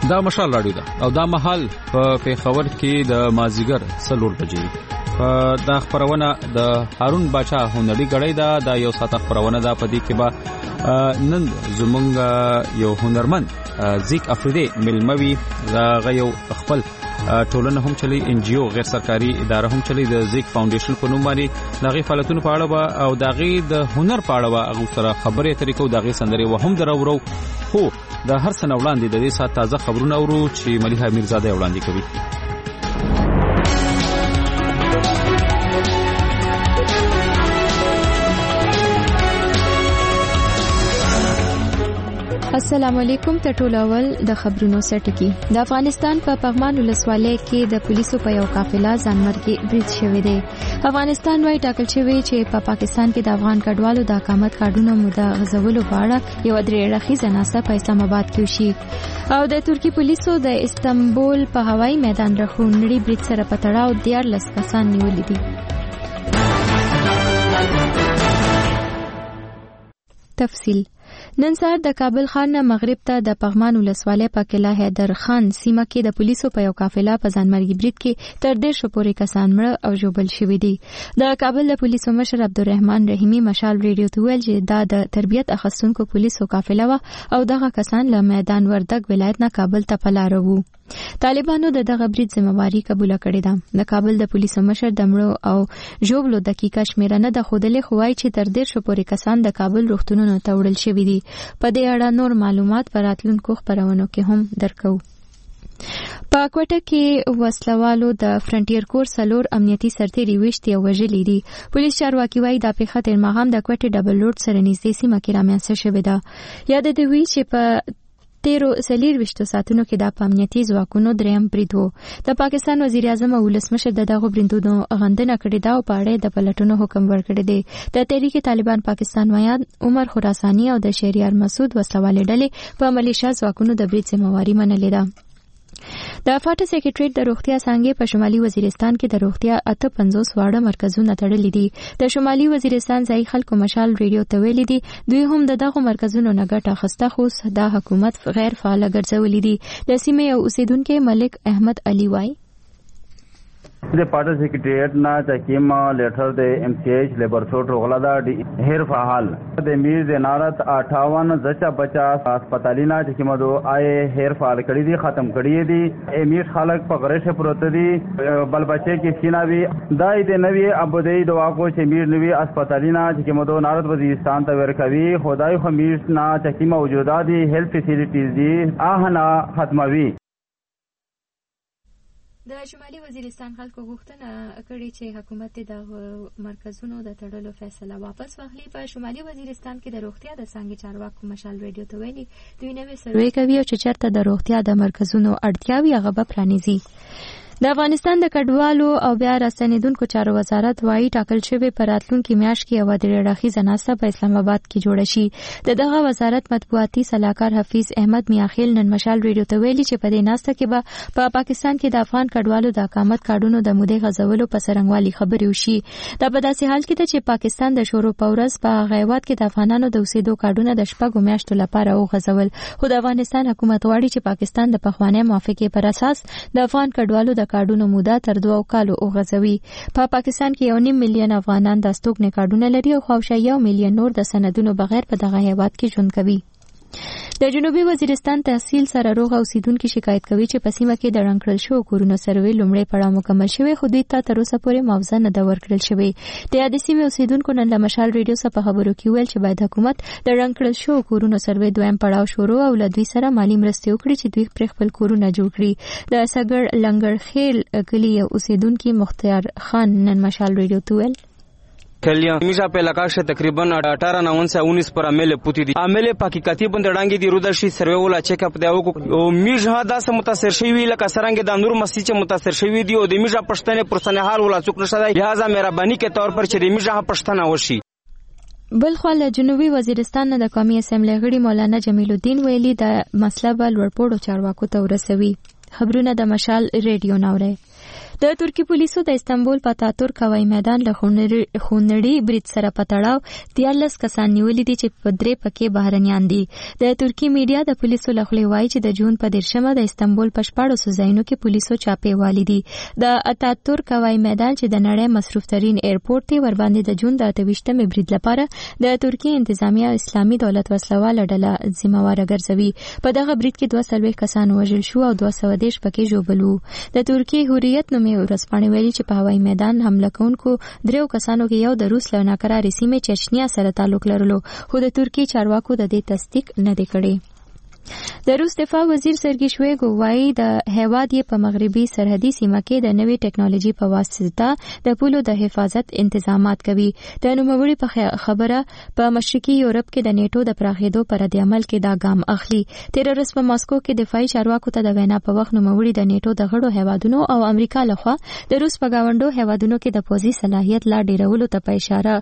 دا مشال راډیو ده او دا مهال په پیښور کې د مازیګر 4 بجې دا خبرونه د هارون باچا هنري غړی ده. دا یو ساعت خبرونه ده. په دې کې به نن زمونږ یو هنرمند زیک افریدی ملموي دا یو خپل ټولنه هم چلی ان جی او غیر سرکاري اداره هم چلی د زیک فاونډیشن په نوم باندې دغه فعالیتونو په اړه او دغه د هنر په اړه هغه سره خبرې طریقو دغه سندري و هم درورو خو د هر سنه وړاندې د دې سات تازه خبرونه اورو چې ملیحه میرزاده وړاندې کوي. السلام علیکم. ته ټول اول د خبرونو سرټکی. د افغانستان په پغمان ولسوالۍ کې د پولیسو په یو قافله ځانمرګي برید شوی دی. افغانستان وايي ټاکل شوی چې په پاکستان کې د افغان کډوالو د اقامت کارډونو موده غځولو په اړه یو درې اړخیزه ناسته په اسلام آباد کې وشي او د ترکی پولیسو د استنبول په هوایي میدان رخونړي برید سره په تړاو 14 کسان نیولي دي. تفصیل نن سهار د کابل ښار نه مغرب ته د پغمان ولسوالۍ په قلعه حیدر خان سیمه کې د پولیسو په یو قافله په ځانمرګي برید کې تر 150 پورې کسان مړه او ژوبل شوي دي. د کابل د پولیسو مشر عبدالرحمن رحیمی مشال ریډیو ته ویل چې دا د تربیت اخیستونکو پولیسو قافله و او دغه کسان له میدان وردګ ولایت نه کابل ته په لار وو. طالبانو دغه برید ذمہواری قبول کړې ده. د کابل د پولیسو مشر د مړو او ژوبلو دقیقه شمیره نه د خودلې خوای چې تر 150 پورې کسان د کابل روغتونونو ته وړل شوي دي. په دې اړه نور معلومات پر راتلونکو خبرونو کې هم درکو. په کوټه کې وسلوالو د فرنټیر کور 4 امنیتي سرتیري وشتي او وژلي دي. پولیس چارواکي وايي د پیښه تر ماښام د کوټه ډبل روډ سره نږدې سیمه کې رامنځته شوې ده. یاد دې وی چې په 13 ساعتونو کې د امنیتي ځواکونو دریم برید و. د پاکستان وزیر اعظم او ولسمشر دغه بریدونو غندنه کړې ده او په اړه د پلټونو حکم ورکړی دی. د تحریک طالبان پاکستان ویان عمر خراسانی او د شهریار مسعود وسلوالې ډلې په ملیشیا ځواکونو د برید ذمہواری منلې ده. د فاټ سیکریټریټ د روغتیا څنګه په شمالي وزیرستان کې د روغتیا 58 واړه مرکزونه تړلي دي. د شمالي وزیرستان ځای خلکو مشال ریډیو ته ویلي دي دوی هم دغه مرکزونو نه ګټه اخیسته خو د حکومت غیر فعال ګرځولې دي. د سیمې یو اوسیدونکو ملک احمد علي وای د پاټ سیکریټریټ نه چکیم لیټر د ایم سی ایچ لیبرټوري غلا دا هیر فعال د میر د نارت 58 زچا 50 هسپتالینا چکیم دو آی هیر فعال کړی دي ختم کړی دي. امیر خلک په غریشه پروت دي بل بچي کې سیناوي دای د نوی ابدی دوا کو چې میر نوی هسپتالینا چکیم دو نارت وزیرستان ته ورکوي خدای خو میر نه چکیم موجوده دي هیلث فیسیلیټیز دي اهنا ختموي. د شمالي وزیرستان خلکو غوښتنه کړې چې حکومت د مرکزونو د تړلو فیصله واپس واخلي. په شمالي وزیرستان کې د روغتیا د څنګه چارواکو مشال ریډیو ته ویلي دوی نوې سروې کوي او چې چرته د روغتیا د مرکزونو اړتیاوي هغه به پرانیزي. د افغانستان د کډوالو او بیا راستنیدونکو چارو وزارت وايي ټاکل شوی پر راتلونکي میاشت کې یو درې اړخیزه ناسته په اسلام آباد کې جوړه شي. دغه وزارت مطبوعاتي سلاکار حفیظ احمد میاخیل نن مشال ریډیو ته ویلي چې په دې ناسته کې به په پاکستان کې د افغان کډوالو د اقامت کارډونو د مودې غځولو په سرنګوالي خبرې وشي. دا په داسې حال کې چې پاکستان د شروع په ورځ په غیوات کې د افغانانو د اوسېدو کارډونه د شپږو میاشتو لپاره وغځول خو د افغانستان حکومت غواړي چې پاکستان د پخوانۍ موافقې پر اساس د افغان کډوالو د کارډونو موده تر 2 کالو وغځوي. په پاکستان کې 1.5 میلیون افغانان د استوګنې کارډونه لري او خواوشا 1 میلیون نور د سندونو بغیر په دغه هیواد کې ژوند کوي. د جنوبي وزیرستان تحصیل سره روغ اوسیدونکو شکایت کوي چې په سیمه کې د رنګړل شو کورونو سروې لومړی پړاو مکمل شوی خو دوی ته تر اوسه پورې معاوضه نه ده ورکړل شوې. د یادې سیمې اوسیدونکو نن د مشال ریډیو سره په خبرو کې ویل چې باید حکومت د رنګړل شو کورونو سروې دویم پړاو شروع او له دوی سره مالی مرستې وکړي چې دوی پر خپل کورونه جوړ کړي. د سګړ لنګر خیل کلی اوسیدونکو مختار خان نن مشال ریډیو ته ویل کلیاں میشا په علاقه شه تقریبا 18 سے 19 پر عمل پوتی دي عمل پاکیکاتی بندړانګي دي رودشي سروي ولا چیک اپ دیو او میشا دا سم متاثر شوی لکه سرنګ د نور مسجد چې متاثر شوی دي او د میشا پښتنه پرسنه حال ولا څوک نشته لہذا مهرباني کې تور پر چې د میشا پښتنه وشي. بلخو له جنوبي وزیرستان نه د قومي اسمبلی غړي مولانا جمیل الدین ویلي د مسله بل ورپوړو چارواکو ته ورسوي. خبرونه د مشال ریډیو ناوړي. د ترکی پولیسو د استانبول په اتاتورک هوایي میدان له خونړي برید سره په تړاو 13 کسان نیولي دي چې په 3 پکې بهرنیان دي. د ترکی میډیا د پولیسو له خوا وایي چې د جون په 10مه د استانبول په 14 ځایونو کې پولیسو چاپې والي دي. د اتاتورک هوایي میدان چې د نړۍ مصروف ترين ایرپورټ دی ور باندې د جون د 28مې برید لپاره د ترکی انتظامیه اسلامي دولت وسلواله ډله ذمہوار ګرځوي. په دغه برید کې 240 کسان وژل شو او 210 پکې ژوبل وو. د ترکی حریت نومي ورځپاڼې ویلي چې په هوایي میدان حمله کوونکو 3 کسانو کې یو د روس له ناکرارې سیمې چچنیا سره تعلق لرلو، خو د ترکی چارواکو د دې تصدیق نه دی کړی. د روس دفاع وزیر سرګی شویګو وایي د هیواد په مغربي سرحدي سیمه کې د نوې ټکنالوژي په واسطه د پولو د حفاظت انتظامات کوي. د نوموړي په خبره په مشرقي یورپ کې د نیټو د پراخېدو پر رد عمل کې دا ګام اخلي. تیر ورځ په ماسکو کې دفاعي چارواکو ته د وینا په وخت نوموړي د نیټو د غړو هیوادونو او امریکا لخوا د روس په گاونډو هیوادونو کې د پوځي صلاحیت لا ډیرولو ته په اشاره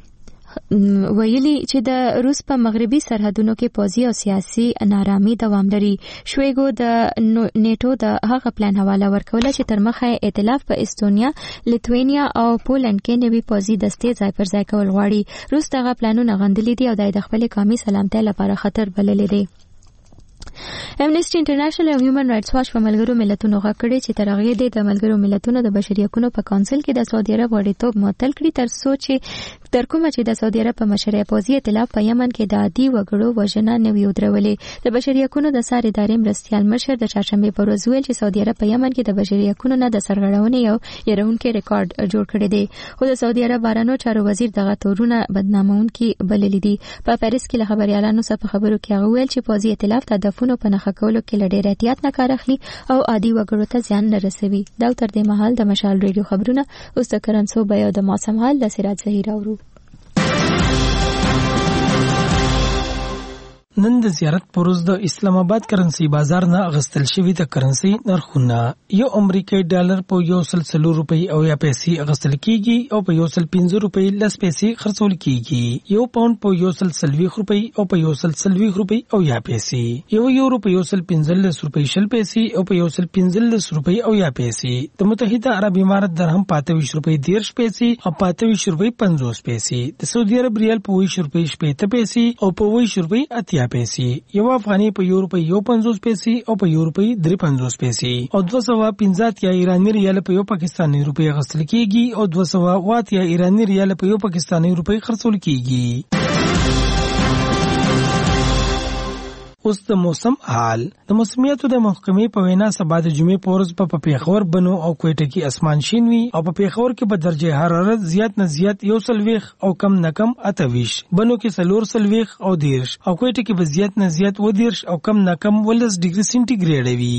ویلي چې د روس په مغربي سرحدونو کې پوځي او سیاسي نارامي دوام لري. شویګو د نیټو د هغه پلان حواله ورکوله چې تر مخه ائتلاف په استونیا، لیتوینیا او پولند کې نوي پوځي دستې ځای پر ځای کول غواړي. روس دغه پلانونه غندلي دي او د خپل قومي سلامتۍ لپاره خطر بللی دی. امنیسټي انټرنیشنل او هیومن رائټس واچ په ملګرو ملتونو غږ کړی چې تر هغه د ملګرو ملتونو د بشري حقوقو په کونسل کې د سعودي عرب غړیتوب معطل کړي تر کومه چې د سعودي عرب په مشرۍ پوځي ائتلاف په یمن کې د عادي وګړو وژنه نوي ودرولې. د بشري حقوقو د ساري ادارې مرستيال مشر د چهارشنبه په ورځ ویل چې سعودي عرب په یمن کې د بشري حقوقو نه د سرغړونې یو يرونکو ریکارډ جوړ کړی دی، خو د سعودي عرب بهرنیو چارو وزیر دغه تورونه بدنامونکي بللي دي. په پاریس کې له خبريالانو سره په خبرو کې هغه ویل چې پوځي ائتلاف د هدفونو په نښه کولو کې له ډېر احتیاط نه کار اخلي او عادي وګړو ته ځان نه رسوي. دا تر دې مهال د مشال ریډیو خبرونه اوس د کرنسو بیا د موسم حال د سراج زهیر اورو. نن د زیارت پروز د اسلام آباد کرنسی بازار نه اغستل شوی د کرنسی نرخونه یو امریکایي ډالر په 140 روپۍ او یا پیسې اغستل کیږي او په 150 روپۍ لس پیسې خرڅول کیږي. یو پاوند په 140 روپۍ او په 140 روپۍ او یا پیسې، یو یورو په 115 روپۍ شل پیسې او په 115 روپۍ او یا پیسې. د متحده عرب امارات درهم 25 روپۍ 10 پیسې او 25 روپۍ 50 پیسې. د سعودي عرب ریال په 20 روپۍ 70 پیسې او په 20 روپۍ 80 پیسې. یو افغاني په یو روپۍ 50 پیسې او په یو روپۍ 53 پیسې او 250 یا ایرانی ریال په یو پاکستاني روپۍ غسل کیږي او 200 یا ایرانی ریال په یو پاکستاني روپۍ خرڅول کیږي. اوس د موسم حال. د موسمیاتو د محکمې په وینا سبا د جمعې په ورځ په پیښور، بنو او کوټه کې اسمان شین وي او په پیښور کې په درجه حرارت زیات نه زیات 1 او کم نه کم 28، بنو کې 4 او 10 او کوټه کې به زیات نه زیات 10 او کم نه کم 12 ډیګري سنټیګریډ وي.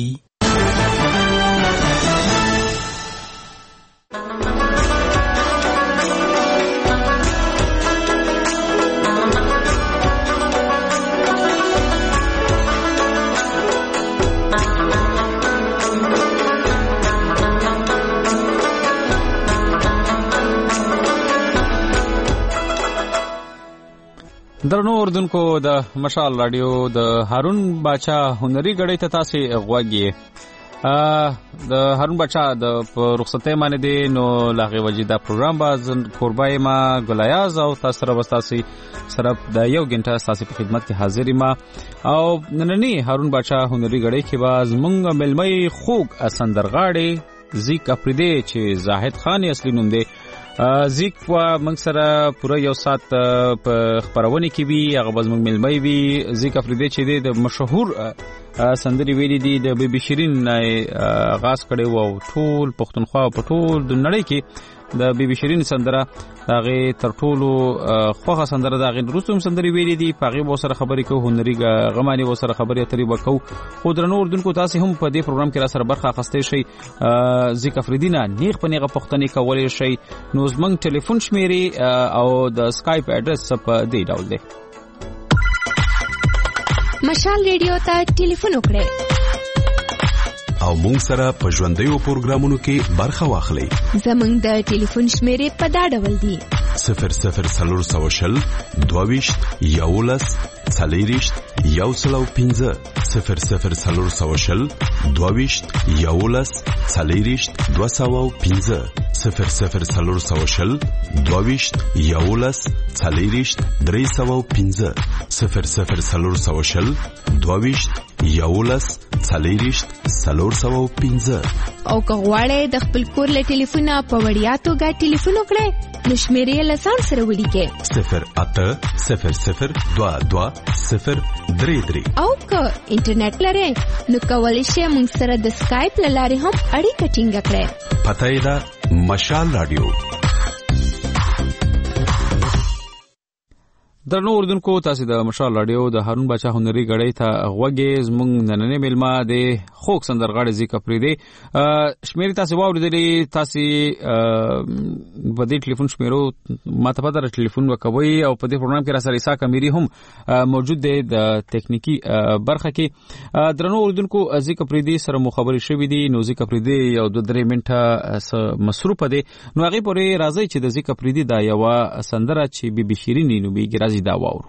درنو اردوونکو د مشال رادیو د هارون باچا هنري غړې ته تاسو غواګي. د هارون باچا د رخصتۍ باندې دی نو لاغه وجې دا پروګرام باز قربای ما ګلایاز او تاسو سره وستاسي سره د یو غنټه تاسو په خدمت کې حاضر ما او نننی هارون باچا هنري غړې کې باز مونږ ملمي خوګ سندرغاړي زیک افریدی چې زاهد خان اصلي نوم دی. زیک و موږ سره پوره یو سات په خبرونه کې وی هغه باز موږ ملمي وی. زیک افریدی چې د مشهور سندري ویلي دي د بي بي شيرين غاز کړي وو ټول پښتونخوا په ټول د نړۍ کې د بي بي شيرين سندره هغه تر ټولو خوخه سندره د هغه روسوم سندري ویلي دي. پاغي و سره خبرې کو هنري غماني و سره خبرې اترې وکاو. خو درنو اردوونکو تاسو هم په دې پروګرام کې را سره برخه اخستې شي. زیک افریدینا نیغ په نیغه پښتني کولې شي. نو زمنګ ټلیفون شمیري او د اسکایپ اډرس په دې ډول دی. مشال ریډیو ته ټلیفون وکړئ او مونږ سره په ژوندیو پروګرامونو کې برخه واخلئ. زمونږ د ټلیفون شمیرې په دا ډول دي: 0040 22 11 40 115 0040 22 11 40 215 0040 22 11 40 315 0040 22 11 40 315 او که غواړئ د خپل کور له ټلیفونه په وړیا توګه ټلیفون وکړئ نو شمیرې له ځان سره ولیکئ 080022 او که انټرنیټ لرئ نو کولی شئ موږ سره د سکایپ له لارې هم اړیکه ټینګه کړئ. پته یې ده مشال رادیو. درنو اوردونکو تاسو د مشال رادیو د هارون بچا هنري غړی ته غوږی زمونږ نننې ملما د خوک سندرغاړي ذکر پرې دی شمیرې تاسو واوریدلې تاسو په دې ټلیفون شمیرو ماته پته را ټلیفون وکوي او په دې پروګرام کې را سره عیسی کمیری هم موجود دی د ټکنیکی برخه کې. درنو اوردونکو ذکر پرې دی سره مخابري شوې دي نو ذکر پرې دی یو 2-3 منټه مصروف دی نو هغه پورې راځي چې د ذکر پرې دی دا یو سندره چې بي شيرینی نو بي راځي دا واورو.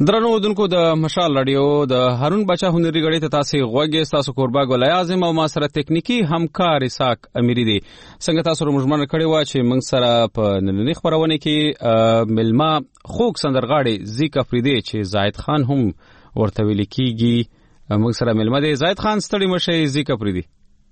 درنو ودونکو د مشال رادیو د هارون بچا هنري غړي ته تاسو غوږی تاسو قربا ګل اعظم او ما سره ټکنیکی همکار اساق امیری دي څنګه تاسو روزمره کړي وا چې موږ سره په نننی خبرونه کې ملما خوک سندرغاړي زیک افریدي چې زاید خان هم ورته ویل کیږي موږ سره ملما دی. زاید خان ستړي مشه زیک افریدي.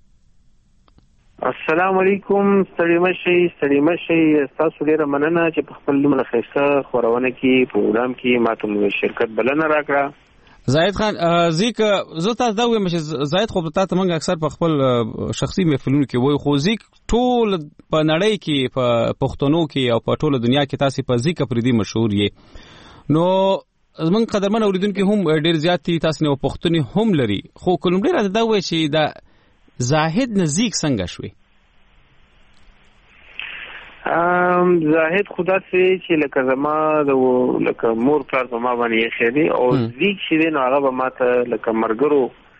السلام علیکم. ستړي مشه تاسو ډیره مننه چې په خپل لمنه خیسته خبرونه کې پروګرام کې ماته مو شرکت بلنه راکړه. زاید خان زیک زه تاسو دا وایم چې زاید خو تاسو موږ اکثر په خپل شخصي محفلونو کې وای خو زیک ټول په نړۍ کې په پښتونو کې او په ټوله دنیا کې تاسو په زیک افریدي مشهور یې. نو زمون قدرمن اوریدونکو هم ډیر زیات تاسو نه پښتوني هم لري خو کوم ډیر دا وای چې دا زاهد نزیک څنګه شوي؟ زاهد خدا سي چې لکه زما د لکه مور پلار په ما باندې خېدي او زیک چې نه هغه ما ته لکه مرګرو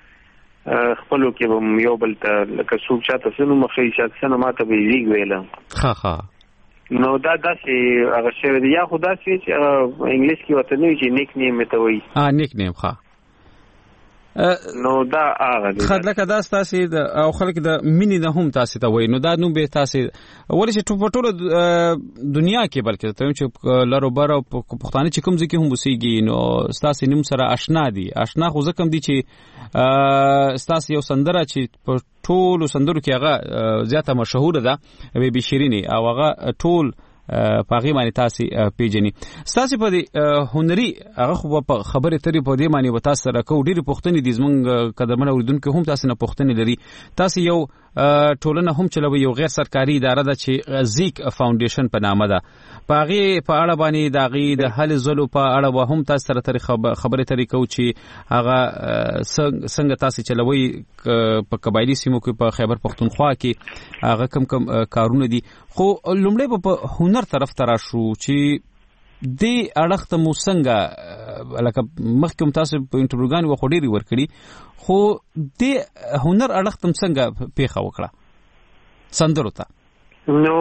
خپلو کې به یو بل ته لکه څوک چاته سنو مخې چاته سنو ما ته به زیک ویل. ها نو دا داسې هغه شی دی یا خدا سي چې انګلیش کې وته نه چې نیک نیم ته وایي. نیک نیم ښه. نو دا هغه دی خدلکه دا تاسو او خلک د مینې نه هم تاسو ته وایي. نو دا نو به تاسو ولې چې په ټوله دنیا کې بلکې ته چې لارو بار او پښتانه چې کوم ځکه هم وسیږي نو تاسو نیم سره آشنا دي. آشنا خو ځکه دي چې تاسو یو سندره چې په ټولو سندرو کې هغه زیاته مشهور ده بي شيريني او هغه ټول پاغي باندې تاسو پیژني. تاسو په دې هنري هغه خو په خبره ترې په دې باندې وتا سره کو ډېر پښتني دي زمونږ قدمن اوریدونکو هم تاسو نه پښتني لري. تاسو یو ټولنه هم چلوي یو غیر سرکاري اداره ده چې زیک فاونډیشن په نامه ده. پاغي په اړه باندې د غي د حل زلو په اړه هم تاسو سره ترې خبره ترې کو چې هغه څنګه تاسو چلوي په قبایلی سیمو کې په خیبر پختونخوا کې هغه کم کارونه دي. خو لومړی په هنر طرف تر شو چې د اړخت مو څنګه لکه مخکوم تاسو په انټروګان و خوري ورکړي خو د هنر اړخت هم څنګه پیښه وکړه سندرو ته؟ نو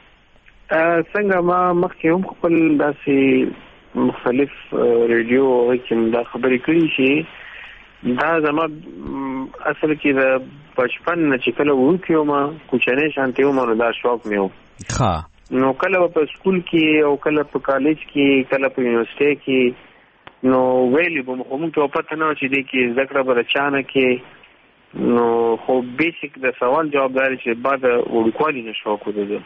څنګه ما مخکې هم خپل داسې مختلف ریډیو کې دا خبرې کړې چې دا زما اصل کې د بچپن نه چې کله وکیو ما کوچنی شانتي و نو دا شوق مې و. نو کله په سکول کې او کله په کالج کې کله په یونیورسيټي کې نو ویلي به موږ ته پته نه چې د کې ذکر به چانه کې نو خو بیسیک د سوال جوابداري چې بعد وړوکوالي نه شوق وده.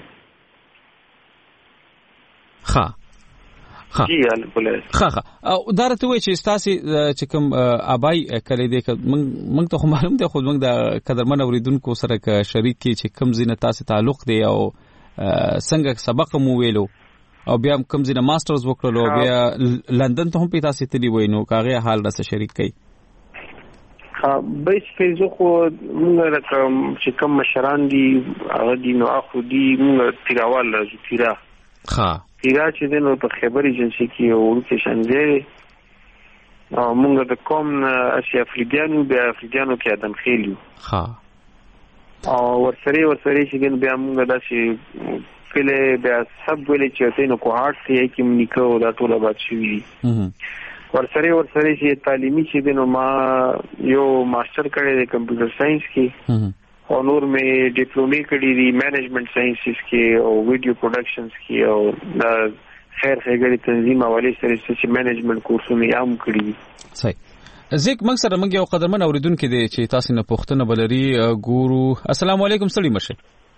ها جی او دارته وای چې تاسو چې کوم ابای کړی دی موږ ته معلوم دی خو موږ د قدرمن اوریدونکو سره ک شریک کی چې کوم زینه تاسو تعلق دی او څنګه سبق مو ویلو او بیا کوم زینه ماسترز وکړلو بیا لندن ته هم په تاسو تلی وای نو کاغه حال را سره شریک کړي. بیس کې خو موږ رقم چې کوم مشران دي هغه دي نو اخو دي موږ تیراوال راځو تیرا چې د نو په خبر ایجنسی کې ورته شانځي او موږ د کوم اسی افریدیانو بیا افریدیانو کې ادم خېلیو او ورسره چې بیا موږ داسې کله بیا سب ویلې چې نو کوهارت کې کې منیکو دا ټول بات شوی ورسره چې تعلیمي چې نو ما یو ماستر کړی د کمپیوټر ساينس کې او نور مې ډیپلومي کړی دی مینجمنت ساينسز کې او ویډیو پروډکشنز کې او د خیر خیګری تنظیم حواله سره چې مینجمنت کورسونه یې هم کړی دي. صحیح. زیک موږ سره موږ یو قدرمن اوریدونکو دی چې تاسو نه پوښتنه بلري ګورو. السلام علیکم ستړي مشه.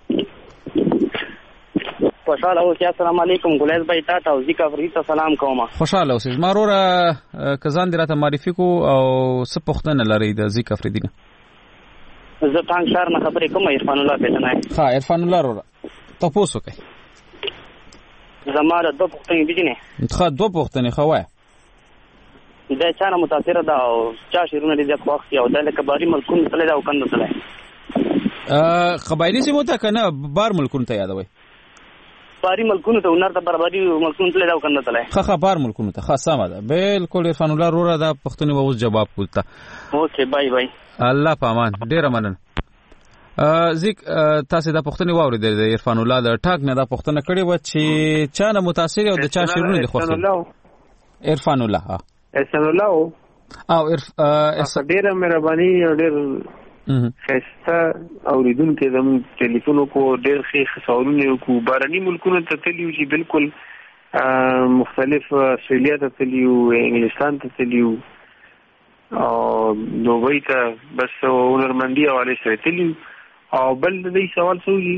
خوشاله اوسئ. السلام علیکم ګلیز بھائی تاسو او زیک افریدي ته سلام کوم. خوشاله اوسئ. ماروره کزان دراته معرفي کو او څه پوښتنه لري د زیک افریدي نه؟ زه تانګ شهر نه خبرې کوم. عرفان الله پېژنئ؟ ها عرفان الله وروره تاسو کوي زما د دوه پوښتنې دي نه ښه دوه پوښتنې خو وای دا چانه متاثر ده او چا شیرونه دي د خوښ او د کباري ملکونو تل دا وکند تل قبایلی سیمو ته کنه بار ملکونو ته یادوي باري ملکونو ته ونر ته برابري ملکونو تل دا وکند تل ښه بار ملکونو ته ښه سم ده بالکل. عرفان الله وروره دا پوښتنې به اوس جواب کوته. اوکې بای الله پامان ډیر منن. زیک تاسو دا پوښتنه واورید د عرفان الله د ټاک نه دا پوښتنه کړې و چې چا نه متاثر او د چا شیرونه دي خوښ. عرفان الله احسان الله او ډیره مهرباني او ډیر خسته اوریدونکو زموږ ټلیفون کو ډیر ښه خبرونه کو بارني ملکونو ته تلیو چې بالکل مختلف استرالیا ته تلیو انګلستان ته تلیو او دوبۍ ته بس هنرمندي حواله سره تلیو او بل دې سوال سوږي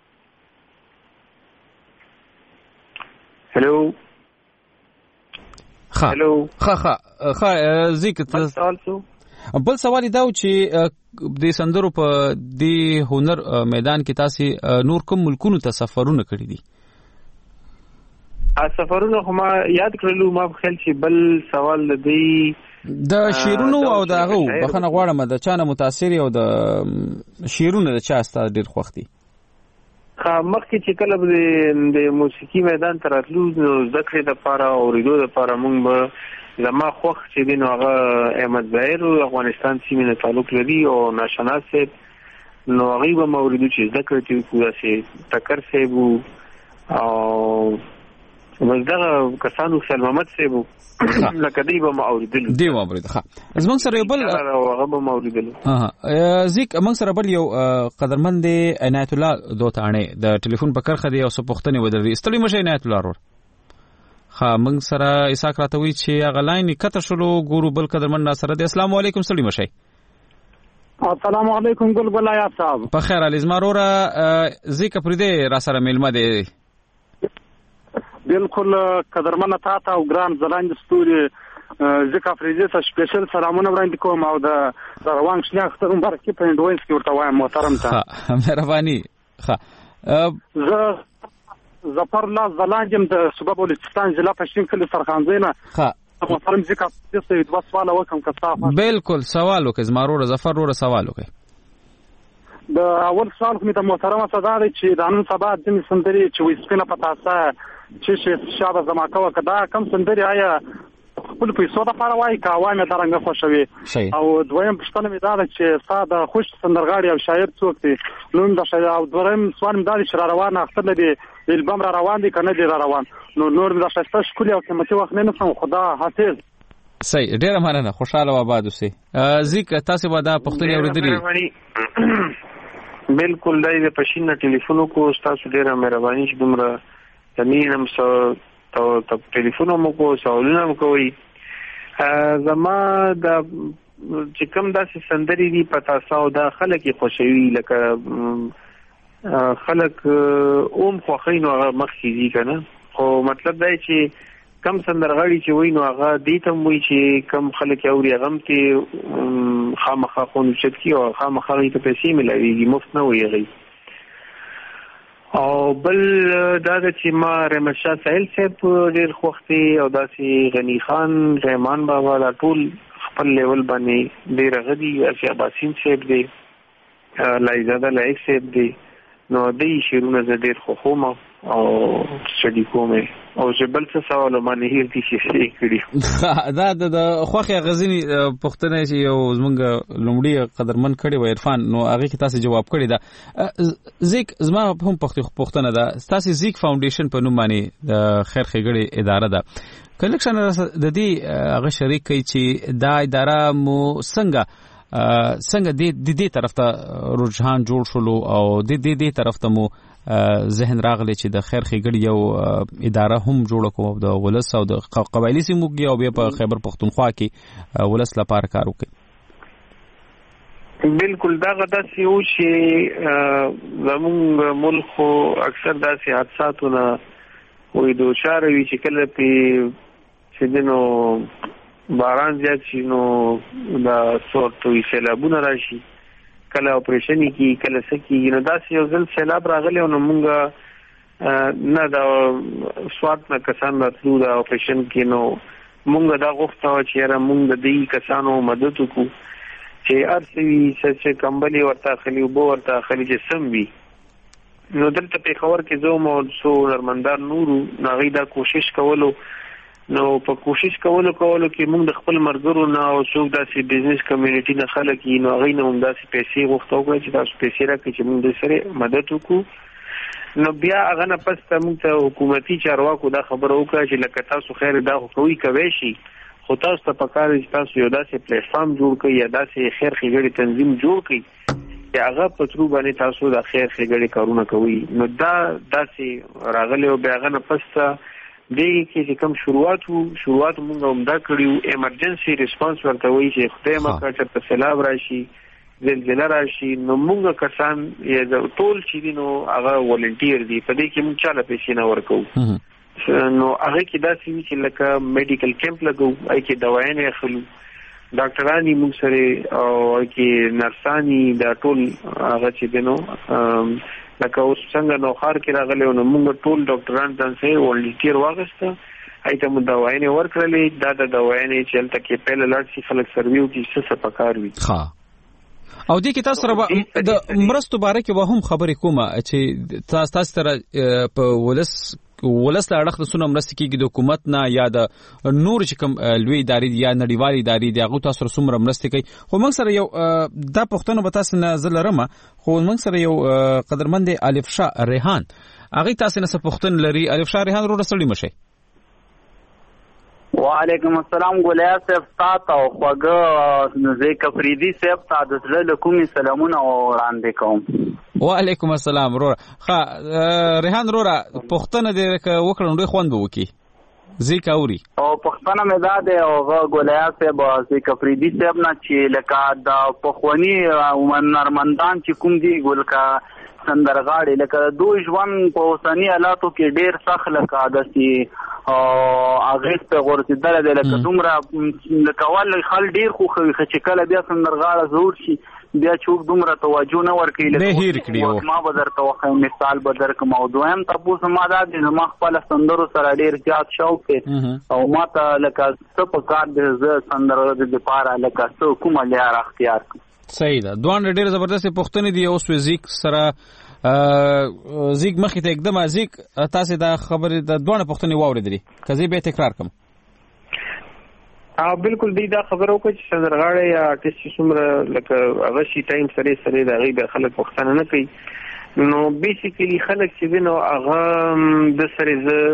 هلو هلو زیک بل سوال دا چې د سندرو په دی هنر میدان کې تاسو نور کوم ملکونو ته سفرونه کړی دي؟ سفرونه هم یاد کړلو ما خیال چې بل سوال دی د شیرونو او دغه بخنه غواړم د چانه متاثر او د شیرونو د چا ستاسو ډیر خوښ دي؟ مخکې چې کله د موسیقي میدان ته راتلو نو ذکر د لپاره او ریډو د لپاره موږ به زما خوښ چې دی نو هغه احمد ظاهر افغانستان سیمې نه تعلق لري او ناشناس صاحب نو هغه به موریدو چې ذکر کوي کوه سي تکر صاحب او مزدغه کسانو سلام محمد صاحب لکه دی به موریدل دی موریدل ښه زمونږ سره بل هغه به موریدل زیک موږ سره بل یو قدرمند عنایت الله دوتانه د ټلیفون په کرخه دی او څه پوښتنه ودرې استړي مشه عنایت الله ورور ها موږ سره اساک راتوي چې هغه لاین کته شلو ګورو بل قدرمن سره د اسلام علیکم سړي مشي السلام علیکم ګل بلای صاحب په خیر علي زمارورا زیک پرده را سره ملما دی بالکل قدرمن تا او ګران زلاند ستوري ځکه فریزه ته سپیشل سلامونه وړاندې کوم او د روان شناخت مبارکي په انډوینس کې ورته وایم محترم ته مهرباني ښه ظفر الله زلاندم د صوبه بلوچستان ضلع پښتون کلی سرخانزینه ها محترم ځکه تاسو یو سوال وکم کصافه بالکل سوال وکړ زمارور ظفر ور سوال وکړ د اول سوال کوم ته محترم صدا دی چې د نن سبا د سندري چې وسپینه پتاسه چې شابه زما کوه کدا کم سندري آیا خپل پیسو د لپاره وای کا وای مې درنګ خوشوي او دویم پښتنه مې دا چې ساده خوش سندرغاړي او شاعر څوک دی نن د شاعر او دویم سوال مې دا چې روان اختر لري البم را روان دي کنه دی را روان نور د شایسته شکل او قیمتي وخت نه نسم خدا حافظ صحیح ډیره مننه خوشاله و آباد اوسئ زیک تاسو به دا پښتني اوریدلی بالکل دای د پښینه ټلیفون کو تاسو ډیره مهرباني چې دومره تمینم سو ته ټلیفون مو کو سوالونه مو کوي زما د چې کوم داسې سندري دي پتا ساو دا خلک خوشوي لکه خلک خوخین او مخکې دي کنه خو مطلب دا چې کم سندرغاړي چې وای نو هغه دې ته وای چې کم خلک اوري غم ته خامخا خون چت کی او خامخا ته پیسې ملایږي مفت نه وایي او بل دا چې ما رحمت شاه سهیل صاحب ډیر خوختي او داسې غنی خان رحمان بابا دا ټول خپل لیول باندې ډیر غدي اشیا باسین صاحب دی لایزاده لایق صاحب دی نو دې شیرونه زه ډیر خوښوم او شډی کوم او چې بل څه سوال باندې هیر دي چې کړی دا د خوخه غزنی پښتنه چې یو زمونږ لومړی قدرمن کړي و عرفان نو هغه کې تاسو جواب کړی دا زیک زما هم پښتنه ده تاسو زیک فاونډیشن په نوم باندې د خیر ښېګړې اداره ده کلیکشن د دې هغه شریک کوي چې دا اداره مو څنګه د دې طرف ته رجحان جوړ شلو او د دې طرف ته مو ذهن راغلی چې د خیر ښېګړې یو اداره هم جوړ کوو د ولس او د قبایلی سیمو کې او بیا په خیبر پختونخوا کې ولس لپاره کار وکړي بالکل دا غدا سی او چې زموږ ملک اکثر داسې حادثاتونه وې دوشار وی چې کله په سیدنو باران زیات شي نو دا سورتوي سیلابونه راشي کله اپریشن کی کله سکی نو داسې یو ځل سیلاب راغلی نو مونږه نه دا سواد نه کسان راتلو دا اپریشن کې نو مونږه دا غوښته چې را مونږ د دې کسانو مدد وکړو چې ارسوي چې کمبلي ورته خلی وبو ورته خلی چې سم وي نو دلته په خبر کې زوم او سو نرمندار نورو ناغي دا کوشش کولو نو په کوشش کولو کې موږ د خپل مرګرو نه او څوک داسې بزنس کمیونټي نه خلک نو غي نه هم داسې پیسې غوښتو کوي چې تاسو پیسې راکړي چې موږ د سره مدد وکړو نو بیا هغه نه پس ته موږ ته حکومتي چارواکو دا خبره وکړه چې لکه تاسو خیر دا کوي کوي شي خو تاسو ته پکار دي تاسو یو داسې پلیټ فارم جوړ کړئ یا داسې خیر ښېګړې تنظیم جوړ کړئ چې هغه په ترو باندې تاسو د خیر ښېګړې کارونه کوي. نو دا داسې راغلی او بیا هغه نه پس دې کې چې کوم شروعات مونږ عمده کړي ایمرجنسي ریسپانس ورته وایي چې خدای مکړه چې سیلاب راشي زلزله راشي نو مونږ کسان یا ټول چې دي نو هغه ولنټیر دي په دې کې مونږ چاله پیسې نه ورکوو نو هغه کې داسې وي چې لکه میډیکل کیمپ لګو هغه کې دوايانې اخلو ډاکټرانی موږ سره او کې نرسانی دا ټول هغه چې دینو لکه اوس څنګه نو خار کې راغلی نو موږ ټول ډاکټران څنګه ولنټیر واغسته ایته مو دوايانې ورکړلې دا د دوايانې چې تل کې په لړ شي خلک سرویو کې څه پکار وي. ها او دې کې تاسو سره د مرستو باره کې به هم خبرې کومه چې تاسو سره په ولس له اړخ د سونه مرستې کېږي د حکومت نه یا د نور چې کوم لوی ادارې یا نړیوالې ادارې دي هغه تاسو سره څومره مرستې کوي. خو موږ سره یو دا پوښتنه به تاسو نه زه لرم خو موږ سره یو قدرمند الف شاه ریحان هغه تاسو نه څه پوښتنه لري. الف شاه ریحان ورو سړی مشه. وعلیکم السلام ګولیا صاحب تاسو او خوګه زیک فریدی صاحب تاسو له کومي سلامونه وړاندې کوم. وعلیکم السلام ورو ښه ریحان ورو پښتنه دې وکړم ډېر خوند وکي زیک اوري او پښتنه مې دا ده او ګولیا صاحب زیک فریدی صاحب نه چې لکه د پخوانی نرمندان چې کوم دی ګولکا سندرغاړي لکه دوی ژوند په اوسنی حالاتو کې ډېر سخت لکه داسي او هغه په ورته دله لکه دومره لکه ول خل ډیر خو چې کله بیا سندرغاړه زور شي بیا چوک دومره توجه نه ورکړي لکه ما به درته وخت مثال به درک موضوع هم تاسو ما دا د ما خپل سندرو سره ډیر زیات شوق او ما ته لکه څه په کار د سندرو د لپاره لکه څه کومه لار اختیار صحیح ده. دوه ډیر زبردست پښتنې دی اوس وزیک سره زیګ مخې ته एकदम زیګ تاسو دا خبره د دوه پښتنې واوریدلې کزي به تکرار کوم. بالکل دی دا خبرو کو چې سندرغاړي یا آرټیست څومره لکه هغه شي ټایم سره دا غي به خلک پښتنه نه کوي نو بیسیکلی خلک چې دینو هغه د سره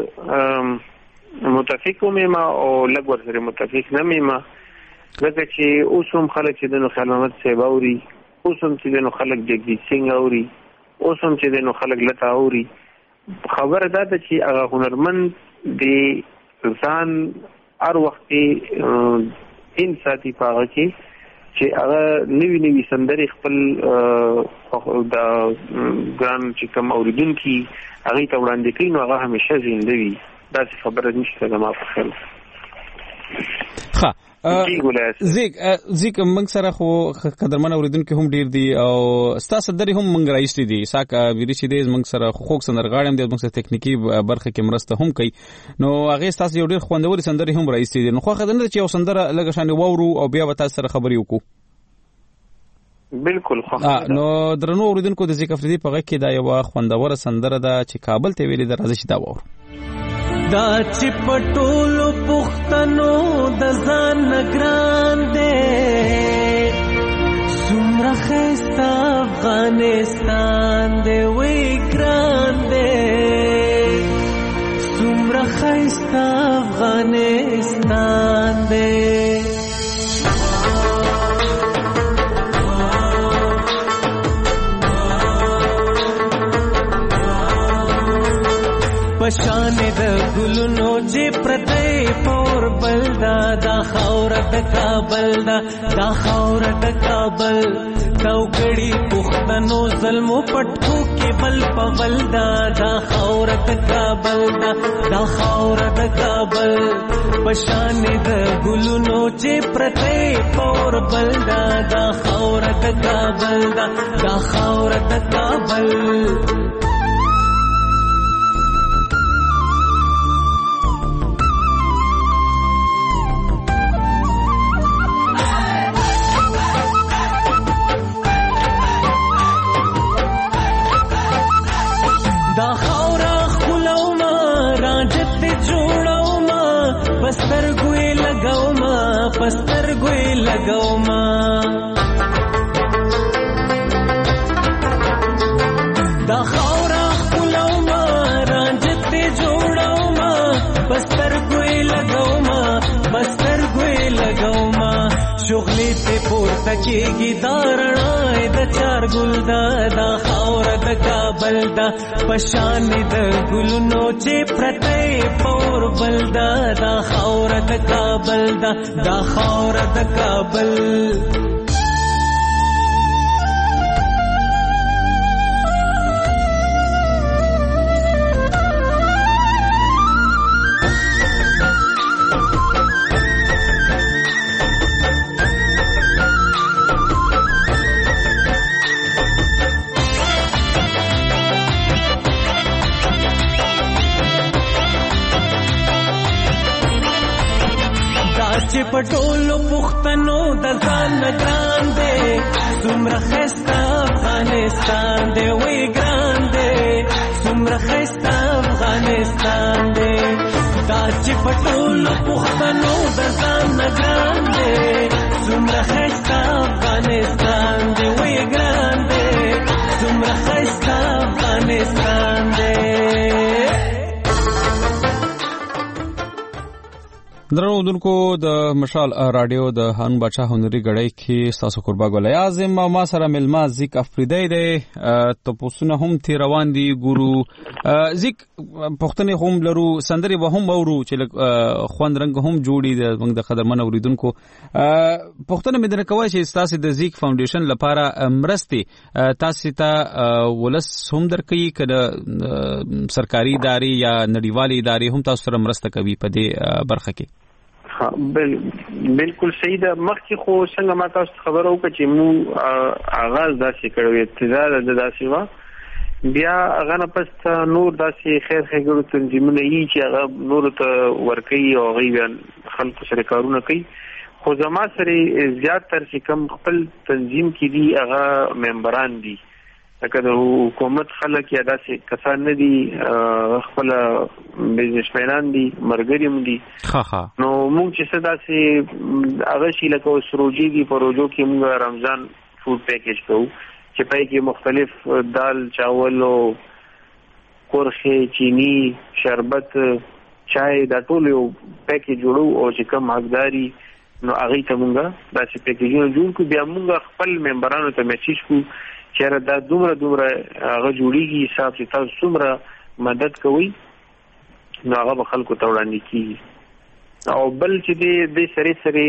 ز متفق ما او لګور سره متفق نه ما ځکه چې اوسم خلک چې دینو خیال محمد صاحب اوري اوسم چې دینو خلک جګجیت سنگ اوري اوسم چې دینو خلک لتا اوري خبره دا ده چې هغه هنرمند دی ځان هر وخت ان ساتي پاغه چې هغه نوی سندري خپل د ګران چې کوم اوریدونکي هغه ته وړاندې کوي نو هغه همیشه زنده وي. دا خبره نشته زما په خیال. ښه زیک موږ سره خو قدرمن اوریدونکو هم ډیر دي او ستاسو درې هم موږ راځي دي ساکه ویری چې دې موږ سره خوښ سندرغاړم دې موږ سره تکنیکی برخه کې مرسته هم کوي نو هغه ستاسو یو ډیر خوندور سندري هم راځي دي نو خو خدانه چې یو سندره لږ شان وورو او بیا وتا سره خبري وکړو. بالکل خو نو درنو اوریدونکو د زیک افریدي په غږ کې دا یو خوندور سندره ده چې کابل ته ویلي د راځي دا وورو دا چې پټولو پښتنو د ځان نگران دے سمره خستا افغانستان دے وی ګران دے سمره خستا افغانستان دے پشان د ګلونو چې پرته پور بلدا دا خاور د کابل دا خاور د کابل توګړي پښتنو ظلم پټکو کې بل پولدا دا خاور د کابل دا خاور د کابل پشان د ګلونو چې پرته پور بلدا دا خاور د کابل دا خاور د کابل دا خاورا خلو ما راجت جوړو ما پستر ګوي لګاو ما پستر ګوي لګاو ما دا خاورا خلو ما راجت جوړو ما پستر ګوي لګاو ما پستر ګوي شغلې ته پورته کېږي دا رڼا د چار ګل دا خاوره د کابل دا پشان د ګلونو چې پرته پور بل دا خاوره د کابل دا خاوره د کابل. چې پټولو پښتنو د ځان ګران دی څومره ښایسته افغانستان دی وی ګران دی څومره ښایسته افغانستان دی دا چې پټولو پښتنو د ځان ګران دی څومره ښایسته افغانستان دی وی ګران دی څومره ښایسته افغانستان دی. درنوونکو د مشال رادیو د هارون بادشاه هنري غړی کې تاسو قربا ګل اعظم ما سره ملما زیک افریدی دی ته پوسونه هم تی روان دي ګورو زیک پښتنې هم لرو سندري به هم اورو چې خوند رنگ هم جوړي د موږ د قدرمن اوریدونکو پښتنه مې درکوي چې تاسو د زیک فاونډیشن لپاره مرستي تاسو ته ولس هم درکې کړه سرکاري ادارې یا نړیوالې ادارې هم تاسو سره مرسته کوي په دې برخه کې. بالکل صحیح ده. مخکې خو څنګه ما تاسو خبرو وکړه چې مو آغاز داسې کړو ابتدا د داسې وا بیا هغه نه پس نور داسې خیر ښېګړو تنظیمونه یي چې هغه نور ته ورکوي او هغوی بیا خلکو سره کارونه کوي. خو زما سره زیات تر چې کوم خپل تنظیم کې دي هغه ممبران دي لکه د حکومت خلک یا داسې کسان نه دي خپل بزنسمنان دي مرګري هم دي نو موږ چې څه داسې هغه شي لکه اوس روجي دي په روجو کې موږ رمضان فوډ پیکیج کوو چې پای کې مختلف دال چاول او قرخه چینی شربت چای دا ټول یو پیکیج جوړو او چې کوم حقداري نو هغه ته موږ داسې پیکیجونه جوړ کړو بیا موږ خپل ممبرانو ته میسج کوو چیرې دا دومره هغه جوړیږي حساب چې تاسو څومره مدد کوئ نو هغه به خلکو ته وړاندې کیږي. او بل چې د سره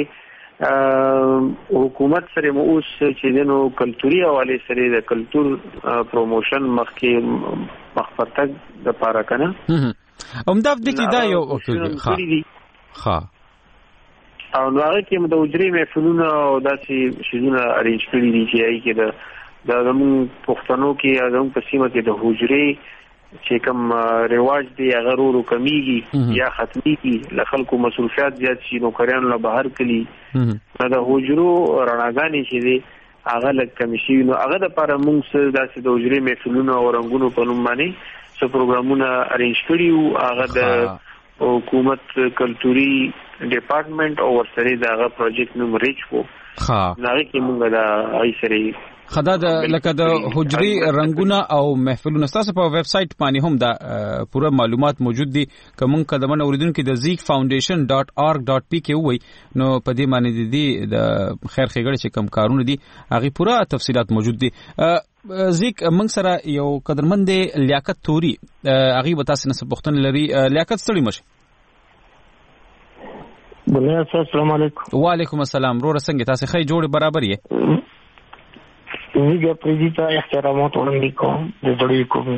حکومت سره مو اوس چې دنو کلتوري حواله سره د کلچر پروموشن مخکې مخفرتګ د پاره کنه همدا د کې دا یو ها او نو هغه کې د وجري محفلونه او داسې شیزونه ارینج کړی دي چې هغه کې د زمون پښتنو کې زمون په سیمه کې د حجرې چې کوم رواج دی هغه ورو کمیږي یا ختميږي ل خلکو مصروفیات زیات شي نو کریان له بهر کلی دا د حجرو رڼاګانې چې دی هغه لکه کمی شي نو هغه د لپاره موږ داسې د حجرې محفلونه او رنگونو په نوم باندې څو پروګرامونه ارینج کړي او هغه د حکومت کلتوري ډپارټمنټ او ورسره دغه پروجیکټ نوم ریچ وو هغه کې موږ دا ایسري خدا د لکه د حجري رنگونه او محفلونه تاسو په ویب سټ باندې هم دا پوره معلومات موجود دي کوم قدمونه اوریدونکو د zeekfoundation.org.pk وای نو په دې باندې دي د خیر ښېګړې چې کوم کارونه دي هغه پوره تفصيلات موجود دي. زیک موږ سره یو قدرمند لیاقت توري هغه به تاسو نه پوښتنه لري لیاقت ستړي مشه. بله السلام علیکم. وعلیکم السلام. رو رسنګ تاسو خې جوړ برابر یې زه پریزیتا احترامات وړاندې کوم د زړی کوم.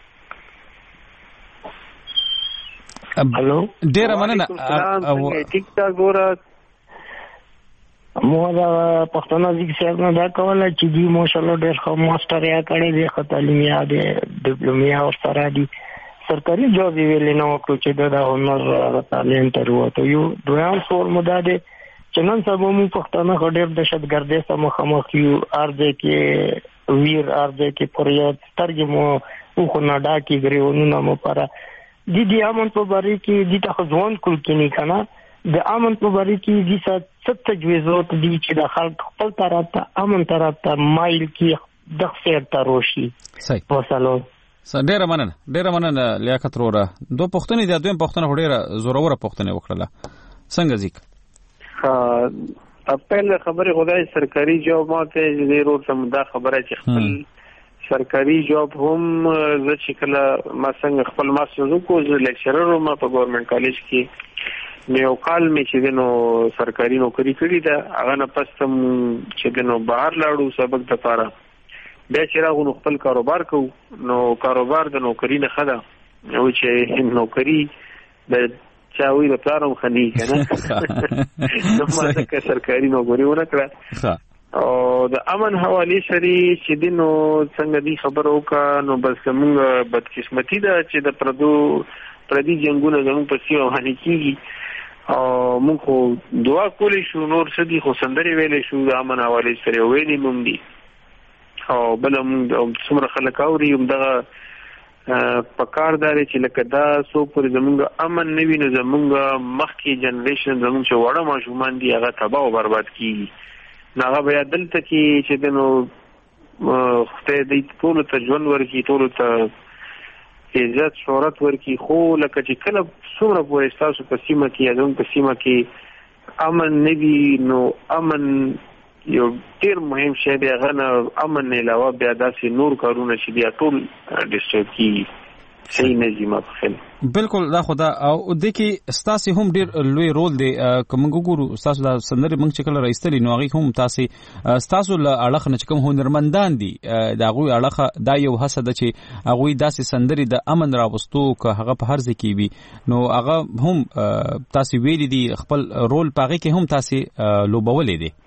هلو ډیر مننه. ټیک ټاک ګوره مو دا پښتون ځکه چې نه دا کوله چې دی ماشاءالله ډېر ښه ماستر یا کړی دی خو تعلیم یا دی ډیپلومیا او سره دی سرکاري جواب ویل نه وکړو چې دا هنر تعلیم تر وته یو دویم سوال مو دا دی چې نن سبا مو پښتانه ډېر دهشتګردۍ سره مخامخ یو ارزه کې ویر ارزه کې پریاد سترګې مو خو نه ډاکې غریونو مو پر دي امن په بری کې دي ته ځوان کول کې نه کنه د امن په بری کې دي ست تجویزات دي چې د خلک خپل طرف ته امن طرف ته مایل کې د خیر تروشي صحیح وسلام. ډیره مننه لیاقت وروره. دو پښتنې د دویم پښتنه ډیره زوروره پښتنه وکړه څنګه ځیک خپل خبره خدای سرکاري جواب ماته دې روټ سمدا خبره چې خپل سرکاري جواب هم زه چې کله ما څنګه خپل ماسټر وکړ زه لیکچرر ما په ګورنمنت کالج کې یو کال می چې دنو سرکاري نوکری کړی دا هغه نه پستم چې دنو بهر لاړو سبق د پاره بیا چې راغلو خپل کاروبار کو نو کاروبار د نوکری نه خدا او چې نوکری د چاوي د پلانم خني کنه نو ما ته سرکاري نوکری ورکړه او د امن حواله سری چې دینو څنګه دی خبرو کا نو بس موږ بدقسمتي ده چې د پردي جنگونو زموږ په سیمه باندې کیږي او موږ دعا کولې شو نور څه دي خو سندري ویلې شو د امن حواله سری ویلې مونږ دي او بل موږ څومره خلک اوري دغه پکار داري چې لکه دا سو پر زمونږ امن نوي نو زمونږ مخکې جنریشن زمونږ چې وړه ماشومان دي هغه تباہ او برباد کیږي هغه بیا دلته کې چې دنو خدای دې ټول ته ژوند ورکړي ټول ته عزت شهرت ورکړي خو لکه چې کله څومره پورې تاسو په سیمه کې یادون په سیمه کې امن نوي نو امن یو ډیر مهم شی دی هغه نه امن نه علاوه بیا داسې نور کارونه چې بیا ټول ډیسټرب کیږي صحیح نه دي ما په خیال بالکل دا خدا او د کې ستاسو هم ډیر لوی رول دی کوم ګورو ستاسو د سندري موږ چې کله راځتلی نو هغه هم ستاسو له اړه نه کوم هنرمندان دي دا غوي اړه دا یو حسد چې هغه داسې سندري د امن راوستو که هغه په هر ځکه وي نو هغه هم تاسو ویلي دي خپل رول پاغي کې هم تاسو لوبولې دي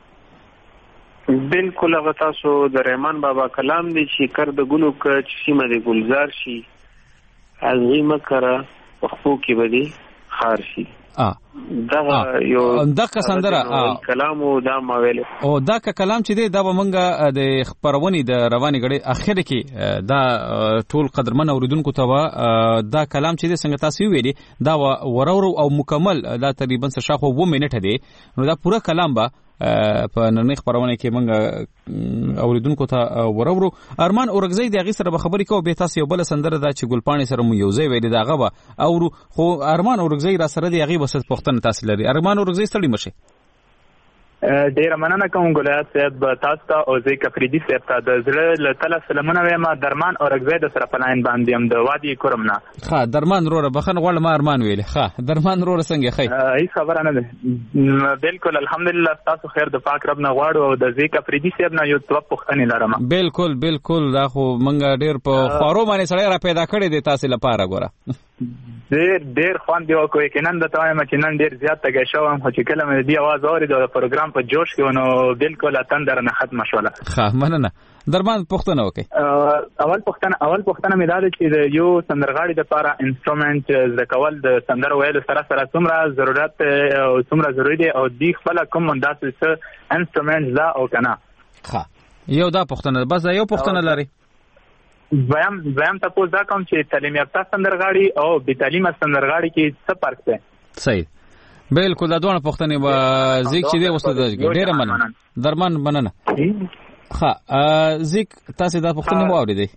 بالکل هغه تاسو د رحمان بابا کلام دی چې کر د ګلو ک چې سیمه د گلزار شي عظیمه کرا وخپو کې بدی خار شي دا یو دغه سندره کلام او دا ما ویل او دا کلام چې دی دا به مونږه د خبرونې د رواني غړي اخر کې دا ټول قدرمن اوریدونکو ته دا کلام چې دی څنګه تاسو ویلي دا ورورو او مکمل دا تقریبا شاخو 2 منټه دی نو دا پوره کلام به په نن خبرونه کې مونږ اوریدونکو ته ورورو ارمان اورګزی د غي سره به خبرې کوو به تاسو یو بل سندره دا چې ګلپانی سره مو یو ځای ویلي دا غو او خو ارمان اورګزی را سره دی غي وسط پښتنه تاسو لري ارمان اورګزی ستړي مشه ډیر مننه کوم ګلایات صاحب تاسو ته او زه کفریدي صاحب ته د زړه له تل سلامونه وایم درمان اورګزی د سره پلاین باندې هم د وادي کورمنا ښه درمان روره بخن غوړ ما ارمان ویل ښه درمان روره څنګه خې هیڅ خبره نه ده بالکل الحمدلله تاسو خیر د پاک رب نه غواړو او د زه کفریدي صاحب نه یو څه پوښتنه لرم بالکل دا خو مونږ ډیر په خورو باندې سړی را پیدا کړی دی تاسو لپاره ګوره ډیر خوان دی او کوي کنن د تایم چې نن ډیر زیات تګ شوم خو چې کله مې دی आवाज اورید د پروګرام په جوش کې نو بالکل اتندر نه ختم شوله ښه مننه درمان پښتنه وکي اول پښتنه مې دا چې یو سندرغاړي د لپاره انسټرومنت زکول د سندر ویل سره څومره ضرورت او څومره ضروری دی او دی خپل کوم انداسه انسټرومنت دا او کنه ښه یو دا پښتنه بس یو پښتنه لري زم تاسو دا کوم چې تعلیم یافته سندرغاړي او بې تعلیمه سندرغاړي کې څه فرق دی صحیح بالکل دا دوه پښتنې به زیک چې دی وسته ډیره مننه درمان مننه ښه زیک تاسو دا پښتنې مو اورېدې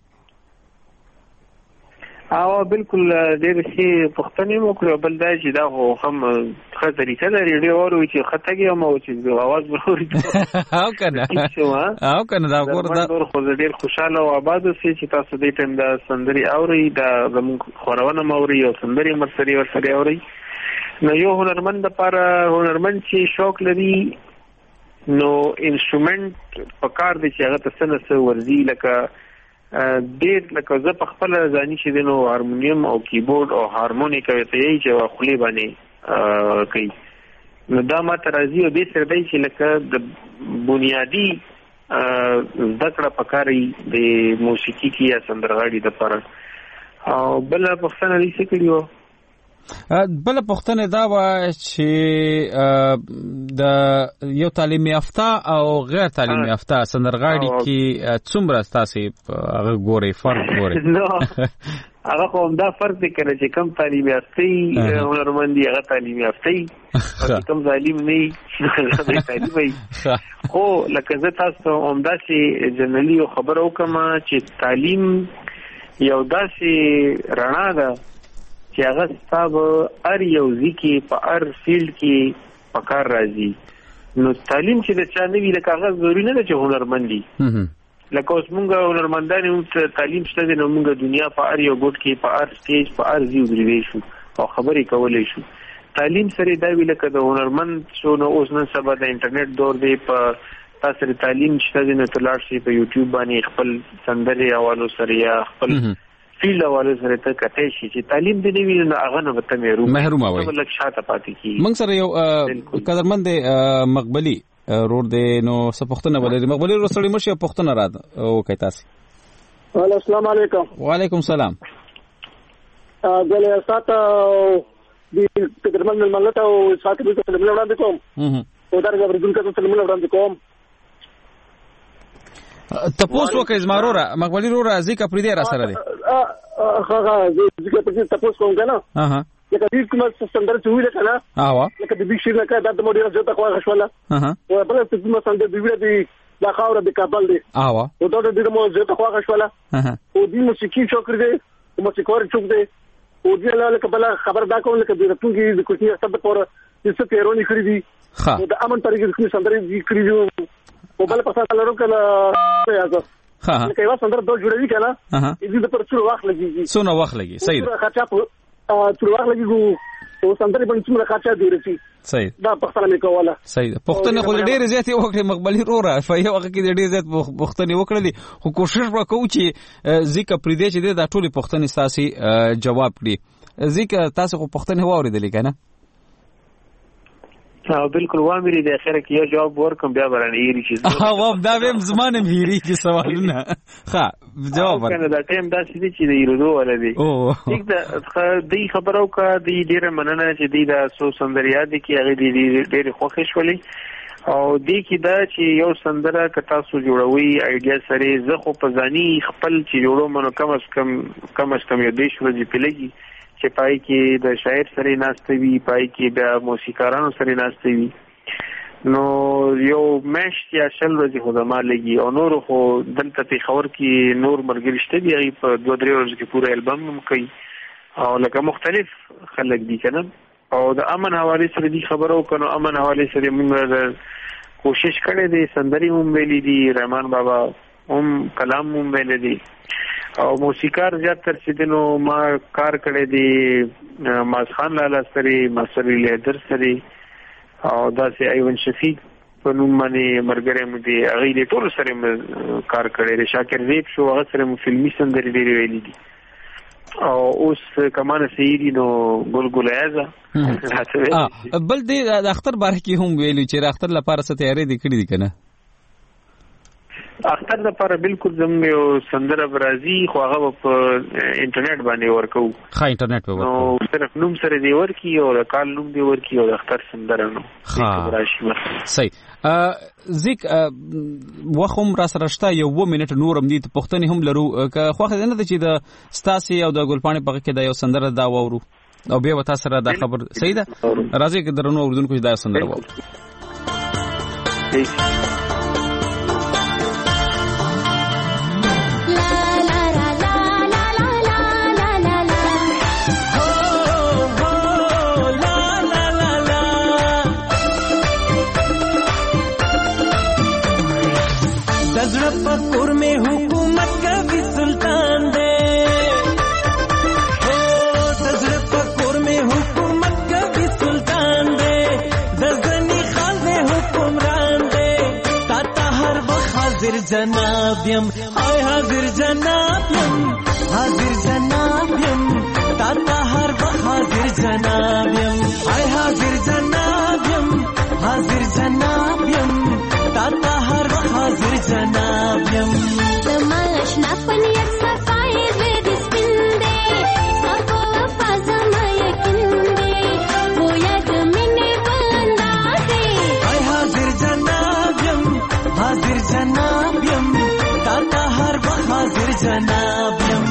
او بالکل ډېر شي پښتنې مو کړو بل دا چې دا هم ښه طریقه ده ریډیو اورو چې خطګي مو چې आवाज وروري او کنه دا ګور خو ډېر خوشاله او آباد اوسئ چې تاسو دې ټیم دا سندري اوري دا زموږ خورونه موري او سندري مرسري ورسري اوري نو یو هنرمند لپاره هنرمند چې شوق لري نو انسټرومنت پکار دی چې هغه ته سنسه ورزي لکه ډېر لکه زه په خپل ځاني چې دینو هارمونیم او کیبورډ او هارمونیک او ته یې چې خولي باندې کوي نو دا ما ترازی او دې سره دی چې لکه د بنیادی ذکر پکاري د موسیقي کې یا سندرغاړي د لپاره او بل پښتنه دې څه کړیو بل پښتنه دا و چې د یو تعلیم یافته او غیر تعلیم یافته سندرغاړي کې څومره تاسو هغه ګوري فرق ګوري هغه کوم دا فرق دی کنه چې کم تعلیم یافته هنرمندي هغه تعلیم یافته کم ظالم نه هغه تعلیم وي خو لکه زه تاسو عمده چې جنرالي خبرو کوم چې تعلیم یو داسې رڼا ده چې هغه ستاسو ار یو ځکه په ار فیلډ کې پکار راځي نو تعلیم چې د چا نه وي د کاغذ ضروري نه ده چې هنرمند دي. لکه اوس مونږ هنرمندان یو تعلیم شته دی نو مونږ دنیا په هر یو ګوټ کې په هر سټیج په هر ځای ودرېدی شو او خبرې کولی شو. تعلیم سره دا وی لکه د هنرمند شو نو اوس نن سبا د انټرنیټ دور دی په تاسو ته تعلیم شته دی نو تلاړ شي په یوټیوب باندې خپل سندرې حوالو سره یا خپل فیلډ حوالو سره ته کته شي چې تعلیم دې وی نه هغه نه وته محروم وي ولک شاته پاتې کی. موږ سره یو قدرمند مقبلي رور دې نو سپختنه ولري مقبلي رور سره مشه پختنه را او کوي تاسو. السلام علیکم. وعلیکم السلام. غله ساته د قدرمند ملت او ساته د سلام وړاندې کوم. او درګه ورګونکو ته سلام وړاندې کوم. تاسو وکړئ زمارو را مقبلي رور ازیکا پرې را سره دي. ځکه په تاسو کوم کنه. لکه دې کوم ستندر چې ویل کنه لکه د بشیر نه کړه د موډي راځه تخوا غشوله او بل څه کوم ستندر دی ویل دی لا خاور د کابل دی او دا د دې مو زه تخوا غشوله او دې موسیقي چوکر دی موسیقار چوک دی او دې له کبل خبر دا کوم لکه د راتونکي د کوټي سبب پر چې پیرونی کړی دی او د امن طریقې کوم ستندر دی کړی دی او بل پسا لرو کنه یاځه لکه یو ستندر دوه جوړوي کنه دې د پر څو وخت لګي څونه وخت لګي صحیح خاطر څلور لګي او سندري باندې څومره خاطر دی رسي صحیح دا پښتنه مې کوله صحیح پښتنه خو ډېر زیات وکړي مقبلي روره فایو هغه کې ډېر زیات پښتنه وکړلې خو کوشش وکړو چې ځکه پرې دی چې دا ټول پښتني ساسي جواب کړي ځکه تاسو خو پښتنه واوریدلې کنه بالکل وامری د اخره کې یو جواب ورکم بیا برانه یری چې واب دا ویم زمانه هیری کې سوالونه ښه جواب ورکړه دا ټیم دا چې چې یرودو ولدي یک دا د خبرو کا د ډیره مننه چې د سو سندریاد کې هغه د ډیره خوښ شولې او د کې دا چې یو سندره ک تاسو جوړوي ایډیا سره زه خو په ځاني خپل چې جوړو منو کم از کم یو دیش ورځې پلګي چې پای کې د شاعر سره ناشته وی پای کې د موسیقارانو سره ناشته وی نو یو مشت یا شل ورځې خو زما لګي او نور خو دلته په خبر کې نور مرګ شته دی په 2-3 ورځې کې پوره البم هم کوي او لکه مختلف خلک دي کنه او د امن حواله سره دي خبرو کنه امن حواله سره موږ کوشش کړې دي سندري هم ویلي دي رحمان بابا هم کلام هم ویلي دي او موسیقار زیات تر سیدنو ما کار کړی دی ماز خان لالا سره ماسری لیدر سره او داسې ایون شفیق په نوم باندې مرګره مې دی هغه دې ټول سره کار کړی دی شاکر زیب شو هغه سره فلمي سندري ډېرې ویلي دي او اوس کمانه سیری نو ګلګل ایزه بل دې د اختر باره کې هم ویلو چې د اختر لپاره څه تیاری دي کړی دي کنه اختر لپاره بالکل زموږ یو سندره برازي خو هغه په انټرنیټ باندې ورکو ښه انټرنیټ په ورکو نو صرف نوم سره دی ورکی او د کال نوم دی ورکی او د اختر سندره نو ښه صحیح زیک وخم را سره شته یو 2 منټ نورم دي پښتني هم لرو که خوخه نه ده چې د ستاسي او د ګلپانې په کې د یو سندره دا وورو او بیا وتا سره دا خبر صحیح ده راځي چې درنو اردوونکو دا سندره وورو पकुर में हुकूमत का भी सुल्तान दे दजर पकुर में हुकूमत का भी सुल्तान दे दजनी खाल में हुक्मरान दे ताता हर वक्त हाजिर जनाबियम हाय हाजिर जनाबियम ताता हर वक्त हाजिर जनाबियम हाय हाजिर जनाबियम ताता हर वक्त हाजिर जनाबियम समाश ना पनियत सफाई वेद स्पिंदे सबको वफाज़मा यकीन दे वो याद मैंने बंदा दे हाय हाजिर जनाबियम ताता हर वक्त हाजिर जनाबियम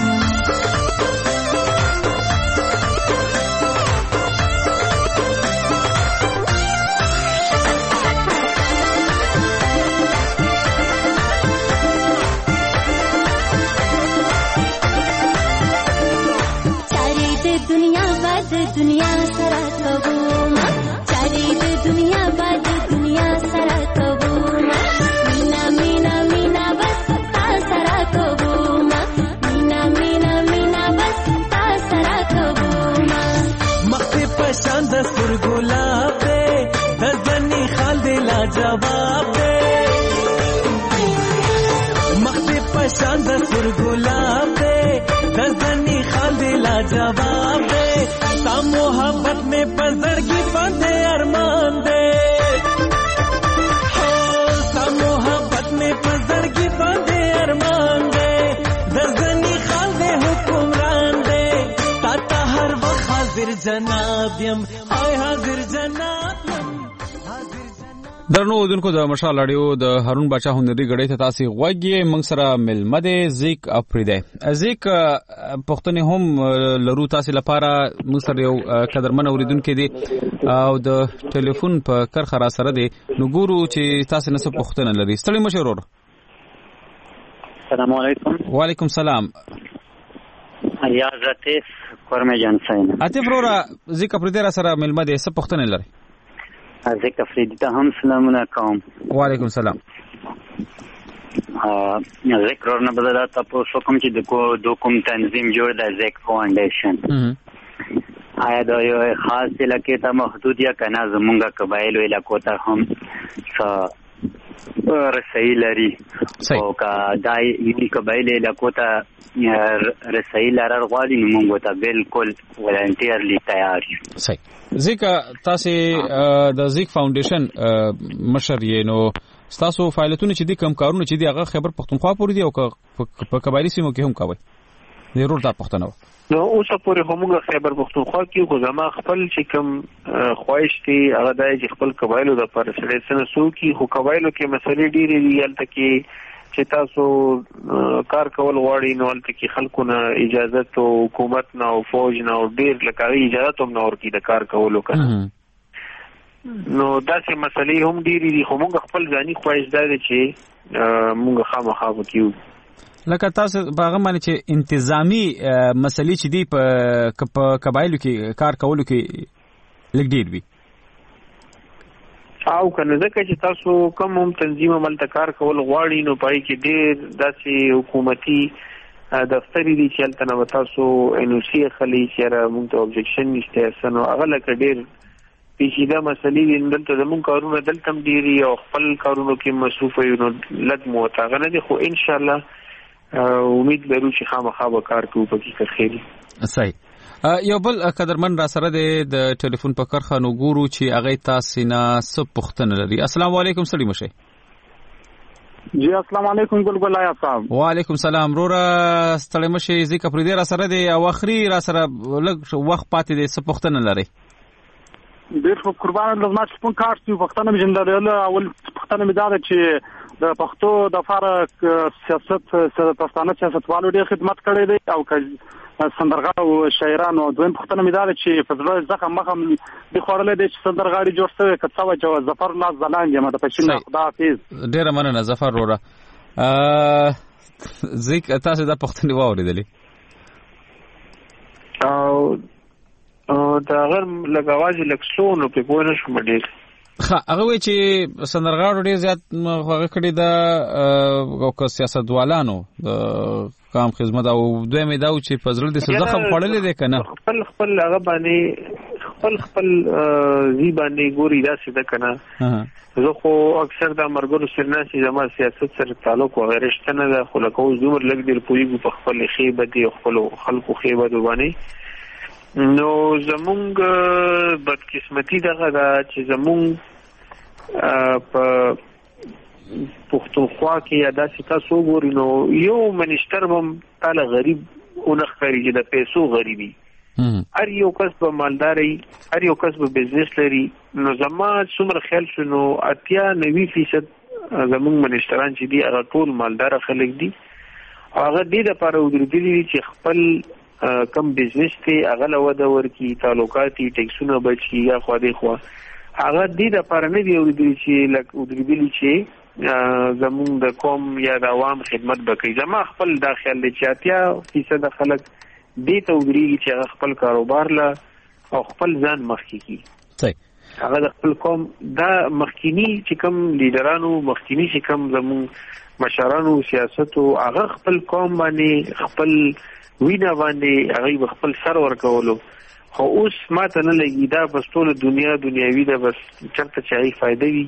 جواب دے مخدی پشان د سر ګلاب دے دزنی خال دے لا جواب دے تا محبت میں پزړګي باندې ارمان دے تا محبت میں پزړګي باندې ارمان دے دزنی خال دے حکمران دے تا هر وخت حاضر جناب یم هاي حاضر جناب یم درنو دونکو د مشال اړیو د هارون باچا هنري غړې ته تاسو غوږی موږ سره ملمده زیک افریده زیک پښتنه هم لرو تاسو لپاره موږ سره یو قدرمن اوریدونکو دي او د ټلیفون په کرخه را سره دي نو ګورو چې تاسو نه څه پښتنه لري ستړي مشرور السلام علیکم وعلیکم السلام یا عاطف قرمه جان ساين عاطف رورا زیک افریده را سره ملمده څه پښتنه لري زیک افریدی ته هم سلامونه کوم وعلیکم السلام زیک ورنه بدل تاسو کوم چې د کوم تنظیم جوړ د زیک فاونډیشن آیا دا یو خاص علاقې ته محدود یا کنه زمونږه قبایل علاقو ته هم رسایي لري او کا دای یی قبایل علاقو ته رسایي لرل غواړي نو موږ ته بالکل ولنټیرلی تیار یو صحیح زیک تاسو د زیک فاونډیشن مشر یې نو تاسو فعالیتونه چې دي کوم کارونه چې دي هغه خبر پښتونخوا پورې دي او په قبایلی سیمو کې هم کوي ضرور دا پښتنو نو اوس پورې همغه خیبر پښتونخوا کې خو زما خپل چې کوم خواهش دي هغه دای چې خپل قبایلو د پرسړې سره سو کې خو قبایلو کې مسلې ډېرې دي یلته کې چې تاسو کار کول غواړئ نو هلته کې خلکو نه اجازه او حکومت نه او فوج نه او ډېر لکه اجازه هم نه ورکړي د کار کولو کنه نو داسې مسلې هم ډېرې دي خو موږ خپل ځاني خواهش دا دی چې موږ خامخا وکړو لکه تاسو باغه باندې چې انتظامی مسلې چې دی په قبایلو کې کار کولو کې لګ ډېر وي او کنه ځکه چې تاسو کوم هم تنظیم عمل ته کار کول غواړئ نو پای کې ډېر داسې حکومتي دفترې دي چې هلته نه تاسو NOC اخلي چې موږ ته objection نشته نو هغه لکه ډېر پیچیده مسلې دي دلته زموږ کارونه دلته هم ډېر او خپل کارونو کې مصروف یو نو لږ موتاغه نه دي خو ان شاء الله امید لرو چې خامخا به کار کوو په کې خیر صحیح یو بل قدرمن را سره د ټلیفون په کرخه نو ګورو چې هغه تاسو نه څه پوښتنه لري السلام علیکم سړي مشه جی السلام علیکم ګلګل آیا صاحب وعلیکم السلام رورا ستړي مشه ذکر پر دې را سره دی او اخري را سره لږ وخت پاتې دی څه پوښتنه لري ډېر خو قربان لازم چې په کار څه پښتنه مجندل اول پښتنه مدار چې د پښتو د فار سیاست پښتانه سیاستوالو ډېر خدمت کړی دی او سندرغاړو او شاعرانو دویم پښتنه مدار چې په ځل ځکه مخم د خورلې د سندرغاړي جوړ شوی کڅوا چې ظفر الله زلان یم د پښین خدا حافظ ډېر مننه ظفر رورا زیک تاسو د پښتنې واوریدلې او دا غیر لګاوازي لکسونو په پوهه شو مډیر هغه وی چې سندرغاړو ډیر زیات هغه کړي د سیاستوالانو د کام خدمت او دوی مې دا چې پزړل د زخم خړلې ده کنه خپل هغه باندې خپل زی باندې ګوري دا سیده کنه زه خو اکثر د مرګرو سرناسي زما سیاست سره تعلق و غیره شته نه خو لکه زمر لګ ډیر پویګو په خپل خیبه دي خپل خلکو خیبه دی باندې نو زمونږ بدقسمتي دغه دا چې زمونږ په پښتونخوا کې یا داسې تاسو ګورئ نو یو منیسټر هم تاله غریب اونخري چې د پیسو غریبي هر یو کس به مالداري هر یو کس به بزنس لري نو زما څومره خیال شنو 80-90% زمونږ منیسټران چې دي هغه ټول مالدار خلک دي هغه دې لپاره ودرېدلي چې خپل کم بزنس ته هغه لوده ورکی تعلقاتي ټیکسونه بچي یا خو دې خو هغه دې لپاره نه دی ودرېدلي چې لکه ودرېدلي چې زمونږ د قوم یا د عوام خدمت وکړي زما خپل دا خیال دی چې 80% خلک دې ته ودرېږي چې هغه خپل کاروبار له او خپل ځان مخکې کړي صحیح هغه د خپل قوم دا مخکینی چې کوم لیډرانو مخکینی چې کوم زمونږ مشرانو سیاستو هغه خپل قوم باندې خپل وینا باندې هغه خپل سر ورکولو خو اوس ماته نه لګي دا بس ټول دنیاوی دا بس چرته چې ای فائدې وي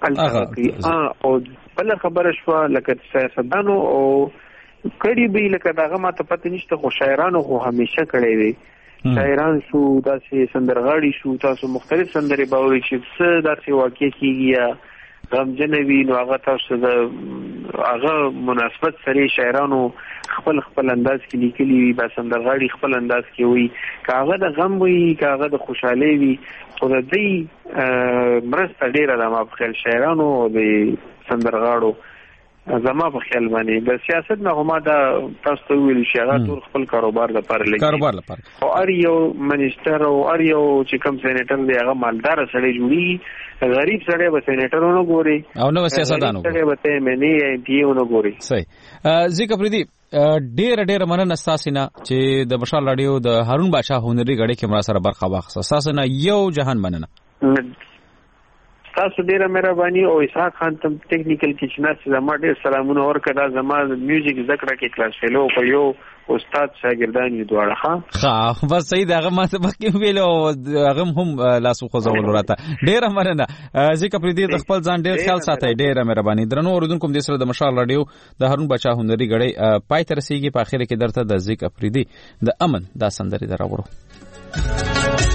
او بل خبره شو لکه سیاستدانو او کړي به لکه داغه ماته پته نشته خو شاعرانو خو همیشه کړي دي شاعران شو داسې سندرغاړي شو تاسو مختلف سندرې باوري چې څه داسې واقع کیږي یا غمجنوي نو هغه تاسو د هغه مناسبت سره شاعرانو خپل انداز کې لیکلي وي با سندرغاړي خپل انداز کې وي کاغه د غم وي کاغه د خوشحالي وي خو د دې مرسته ډیره د ما په خیال شاعرانو د سندرغاړو زما په خیال باندې د سیاست نه هم دا تاسو ته ویل شي هغه ټول خپل کاروبار لپاره لګي کاروبار لپاره او ار یو منیسټر او ار یو چې کوم سېنیټر دی هغه مالدار سړی جوړي غریب سړی به سېنیټر ونه ګوري او نو سیاستدانو سړی به ته مې نه پی ونه ګوري صحیح ځکه پردي ډېر مننه تاسو نه چې د مشال رادیو د هارون بادشاہ هنري غړي کې مرا سره برخه واخصه تاسو نه یو جهان مننه تاسو ډیره مهرباني او اسحاق خان تم ټیکنیکل کچنه زما ډیر سلامونه ورکړه زما میوزیک ذکر کې کلاس فیلو په یو استاد شاګردان یې دواړه ها بس صحیح دغه ما ته پکې ویلو هغه هم لاسو خو زول راته ډیره مننه ځکه پر دې خپل ځان ډیر خیال ساتي ډیره مهرباني درنو اوردونکو د سره د مشال رادیو د هارون بادشاہ هنري غړي پای تر رسیدي په اخر کې درته د ځکه پر دې د امن دا سندري دراوړو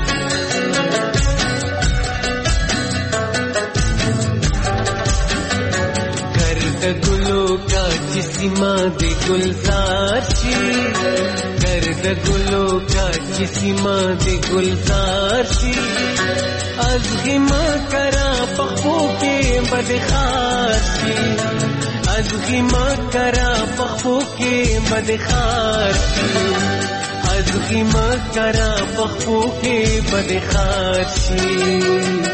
گلو کا جسما دے گلزار شی گرد گلو کا جسما دے گلزار شی از غما کرا پخو کے بدخار شی از غما کرا پخو کے بدخار شی از غما کرا پخو کے بدخار شی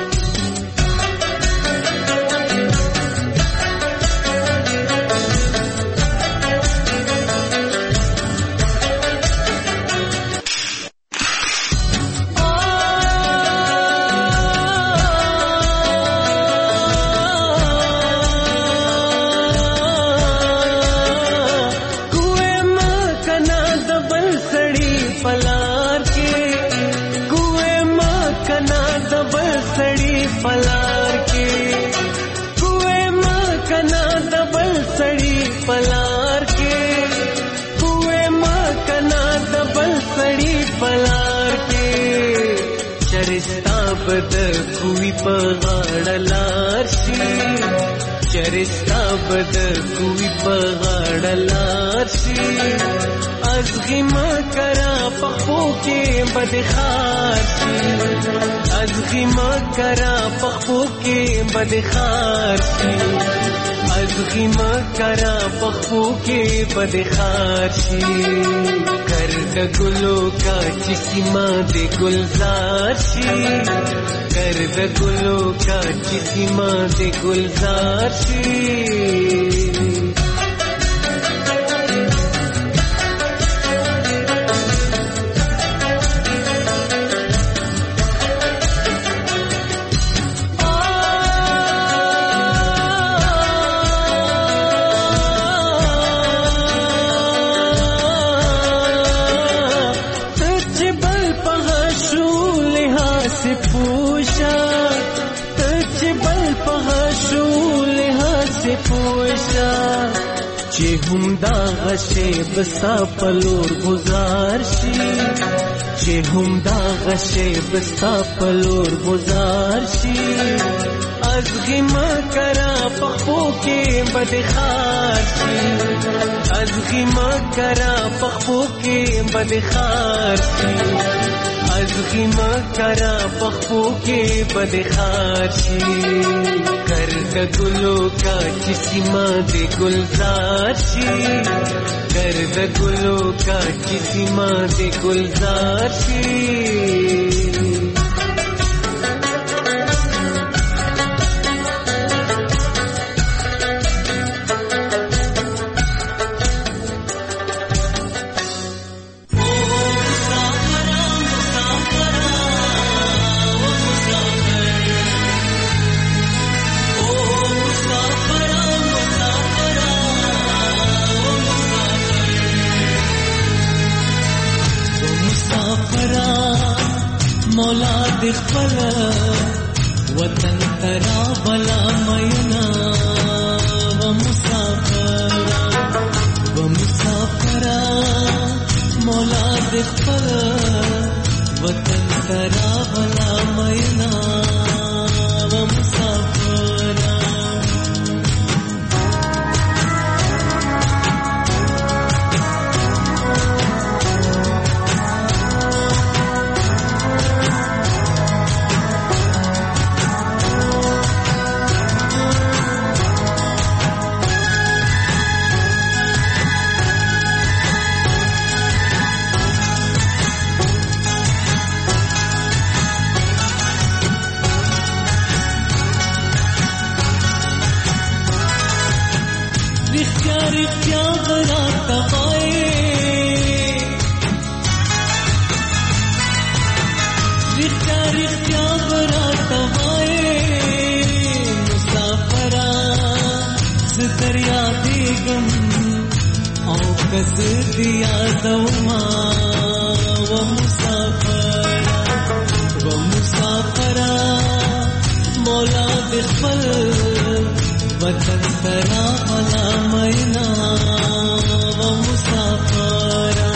کوئی پغاړلار شي چرستا بد کوئی پغاړلار شي از غما کرا پخو کې بدخار شي از غما کرا پخو کې بدخار شي از غما کرا پخو کې بدخار شي کرد گلو کا چسما دے گلزار شی کرد گلو کا چسما دے گلزار شی چې هم دا غشې بستا پلور گزار شي چې هم دا غشې بستا پلور گزار شي از غما کرا پخو کې بدخار شي از غما کرا پخو کې بدخار شي از غما کرا پخو کې بدخار شي کرد گلو کا چسما دے گلزار شی کرد گلو کا چسما دے گلزار شی वतन तरा भला मैना व मुसाफरा मौला दिखल वतन तरा भला मैना व मुसाफरा दरिया बेगम औ कस दिया दौमा व मुसाफरा मौला दिखल वतन तरा भला मैना व मुसाफरा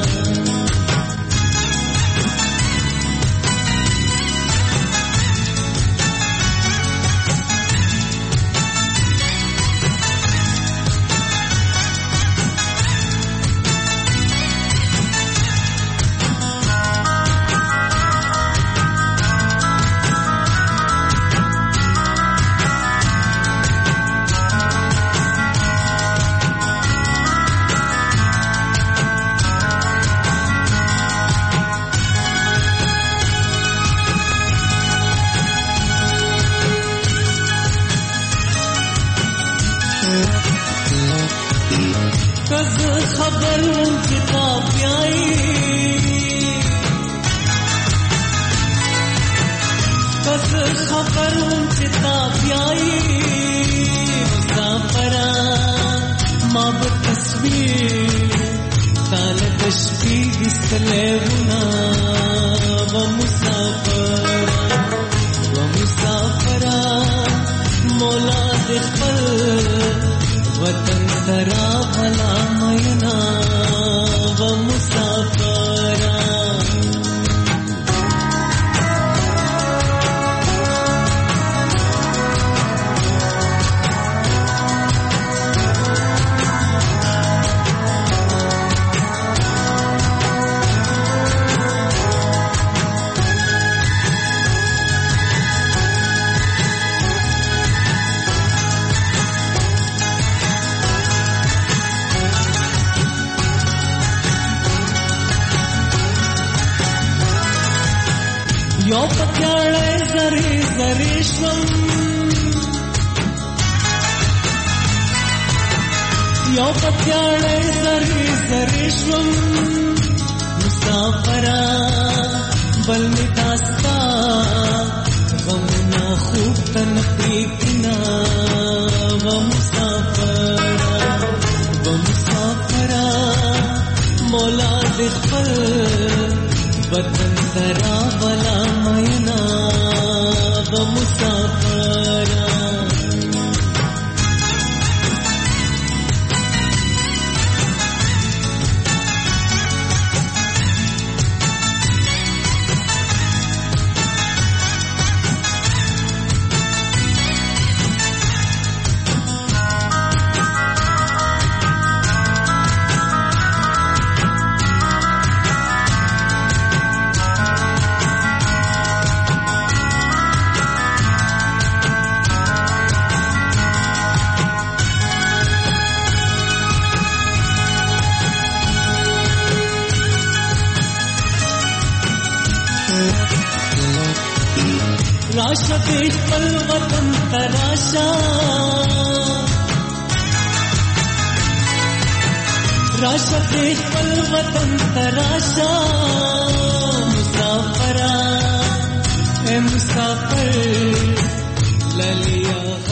खबर किताब आई कस खबर किताब आई मुसाफरा माब तस्वीर ताल दश्ती दिसलेवना व मुसाफरा मौला दिखल वतन तरा भला मैना व मुसाफरा यो पत्याळे जरीश्वम यो पत्याळे जरीश्वम मुसाफरा बलमिदास्ता गमना खूब तनपीकना व मुसाफरा मौला दिखल वतन तरा भला मैना व मुसाफरा राशा देश पल वतन तराशा राशा देश पल वतन तराशा मुसाफरा ए मुसाफिर ललिया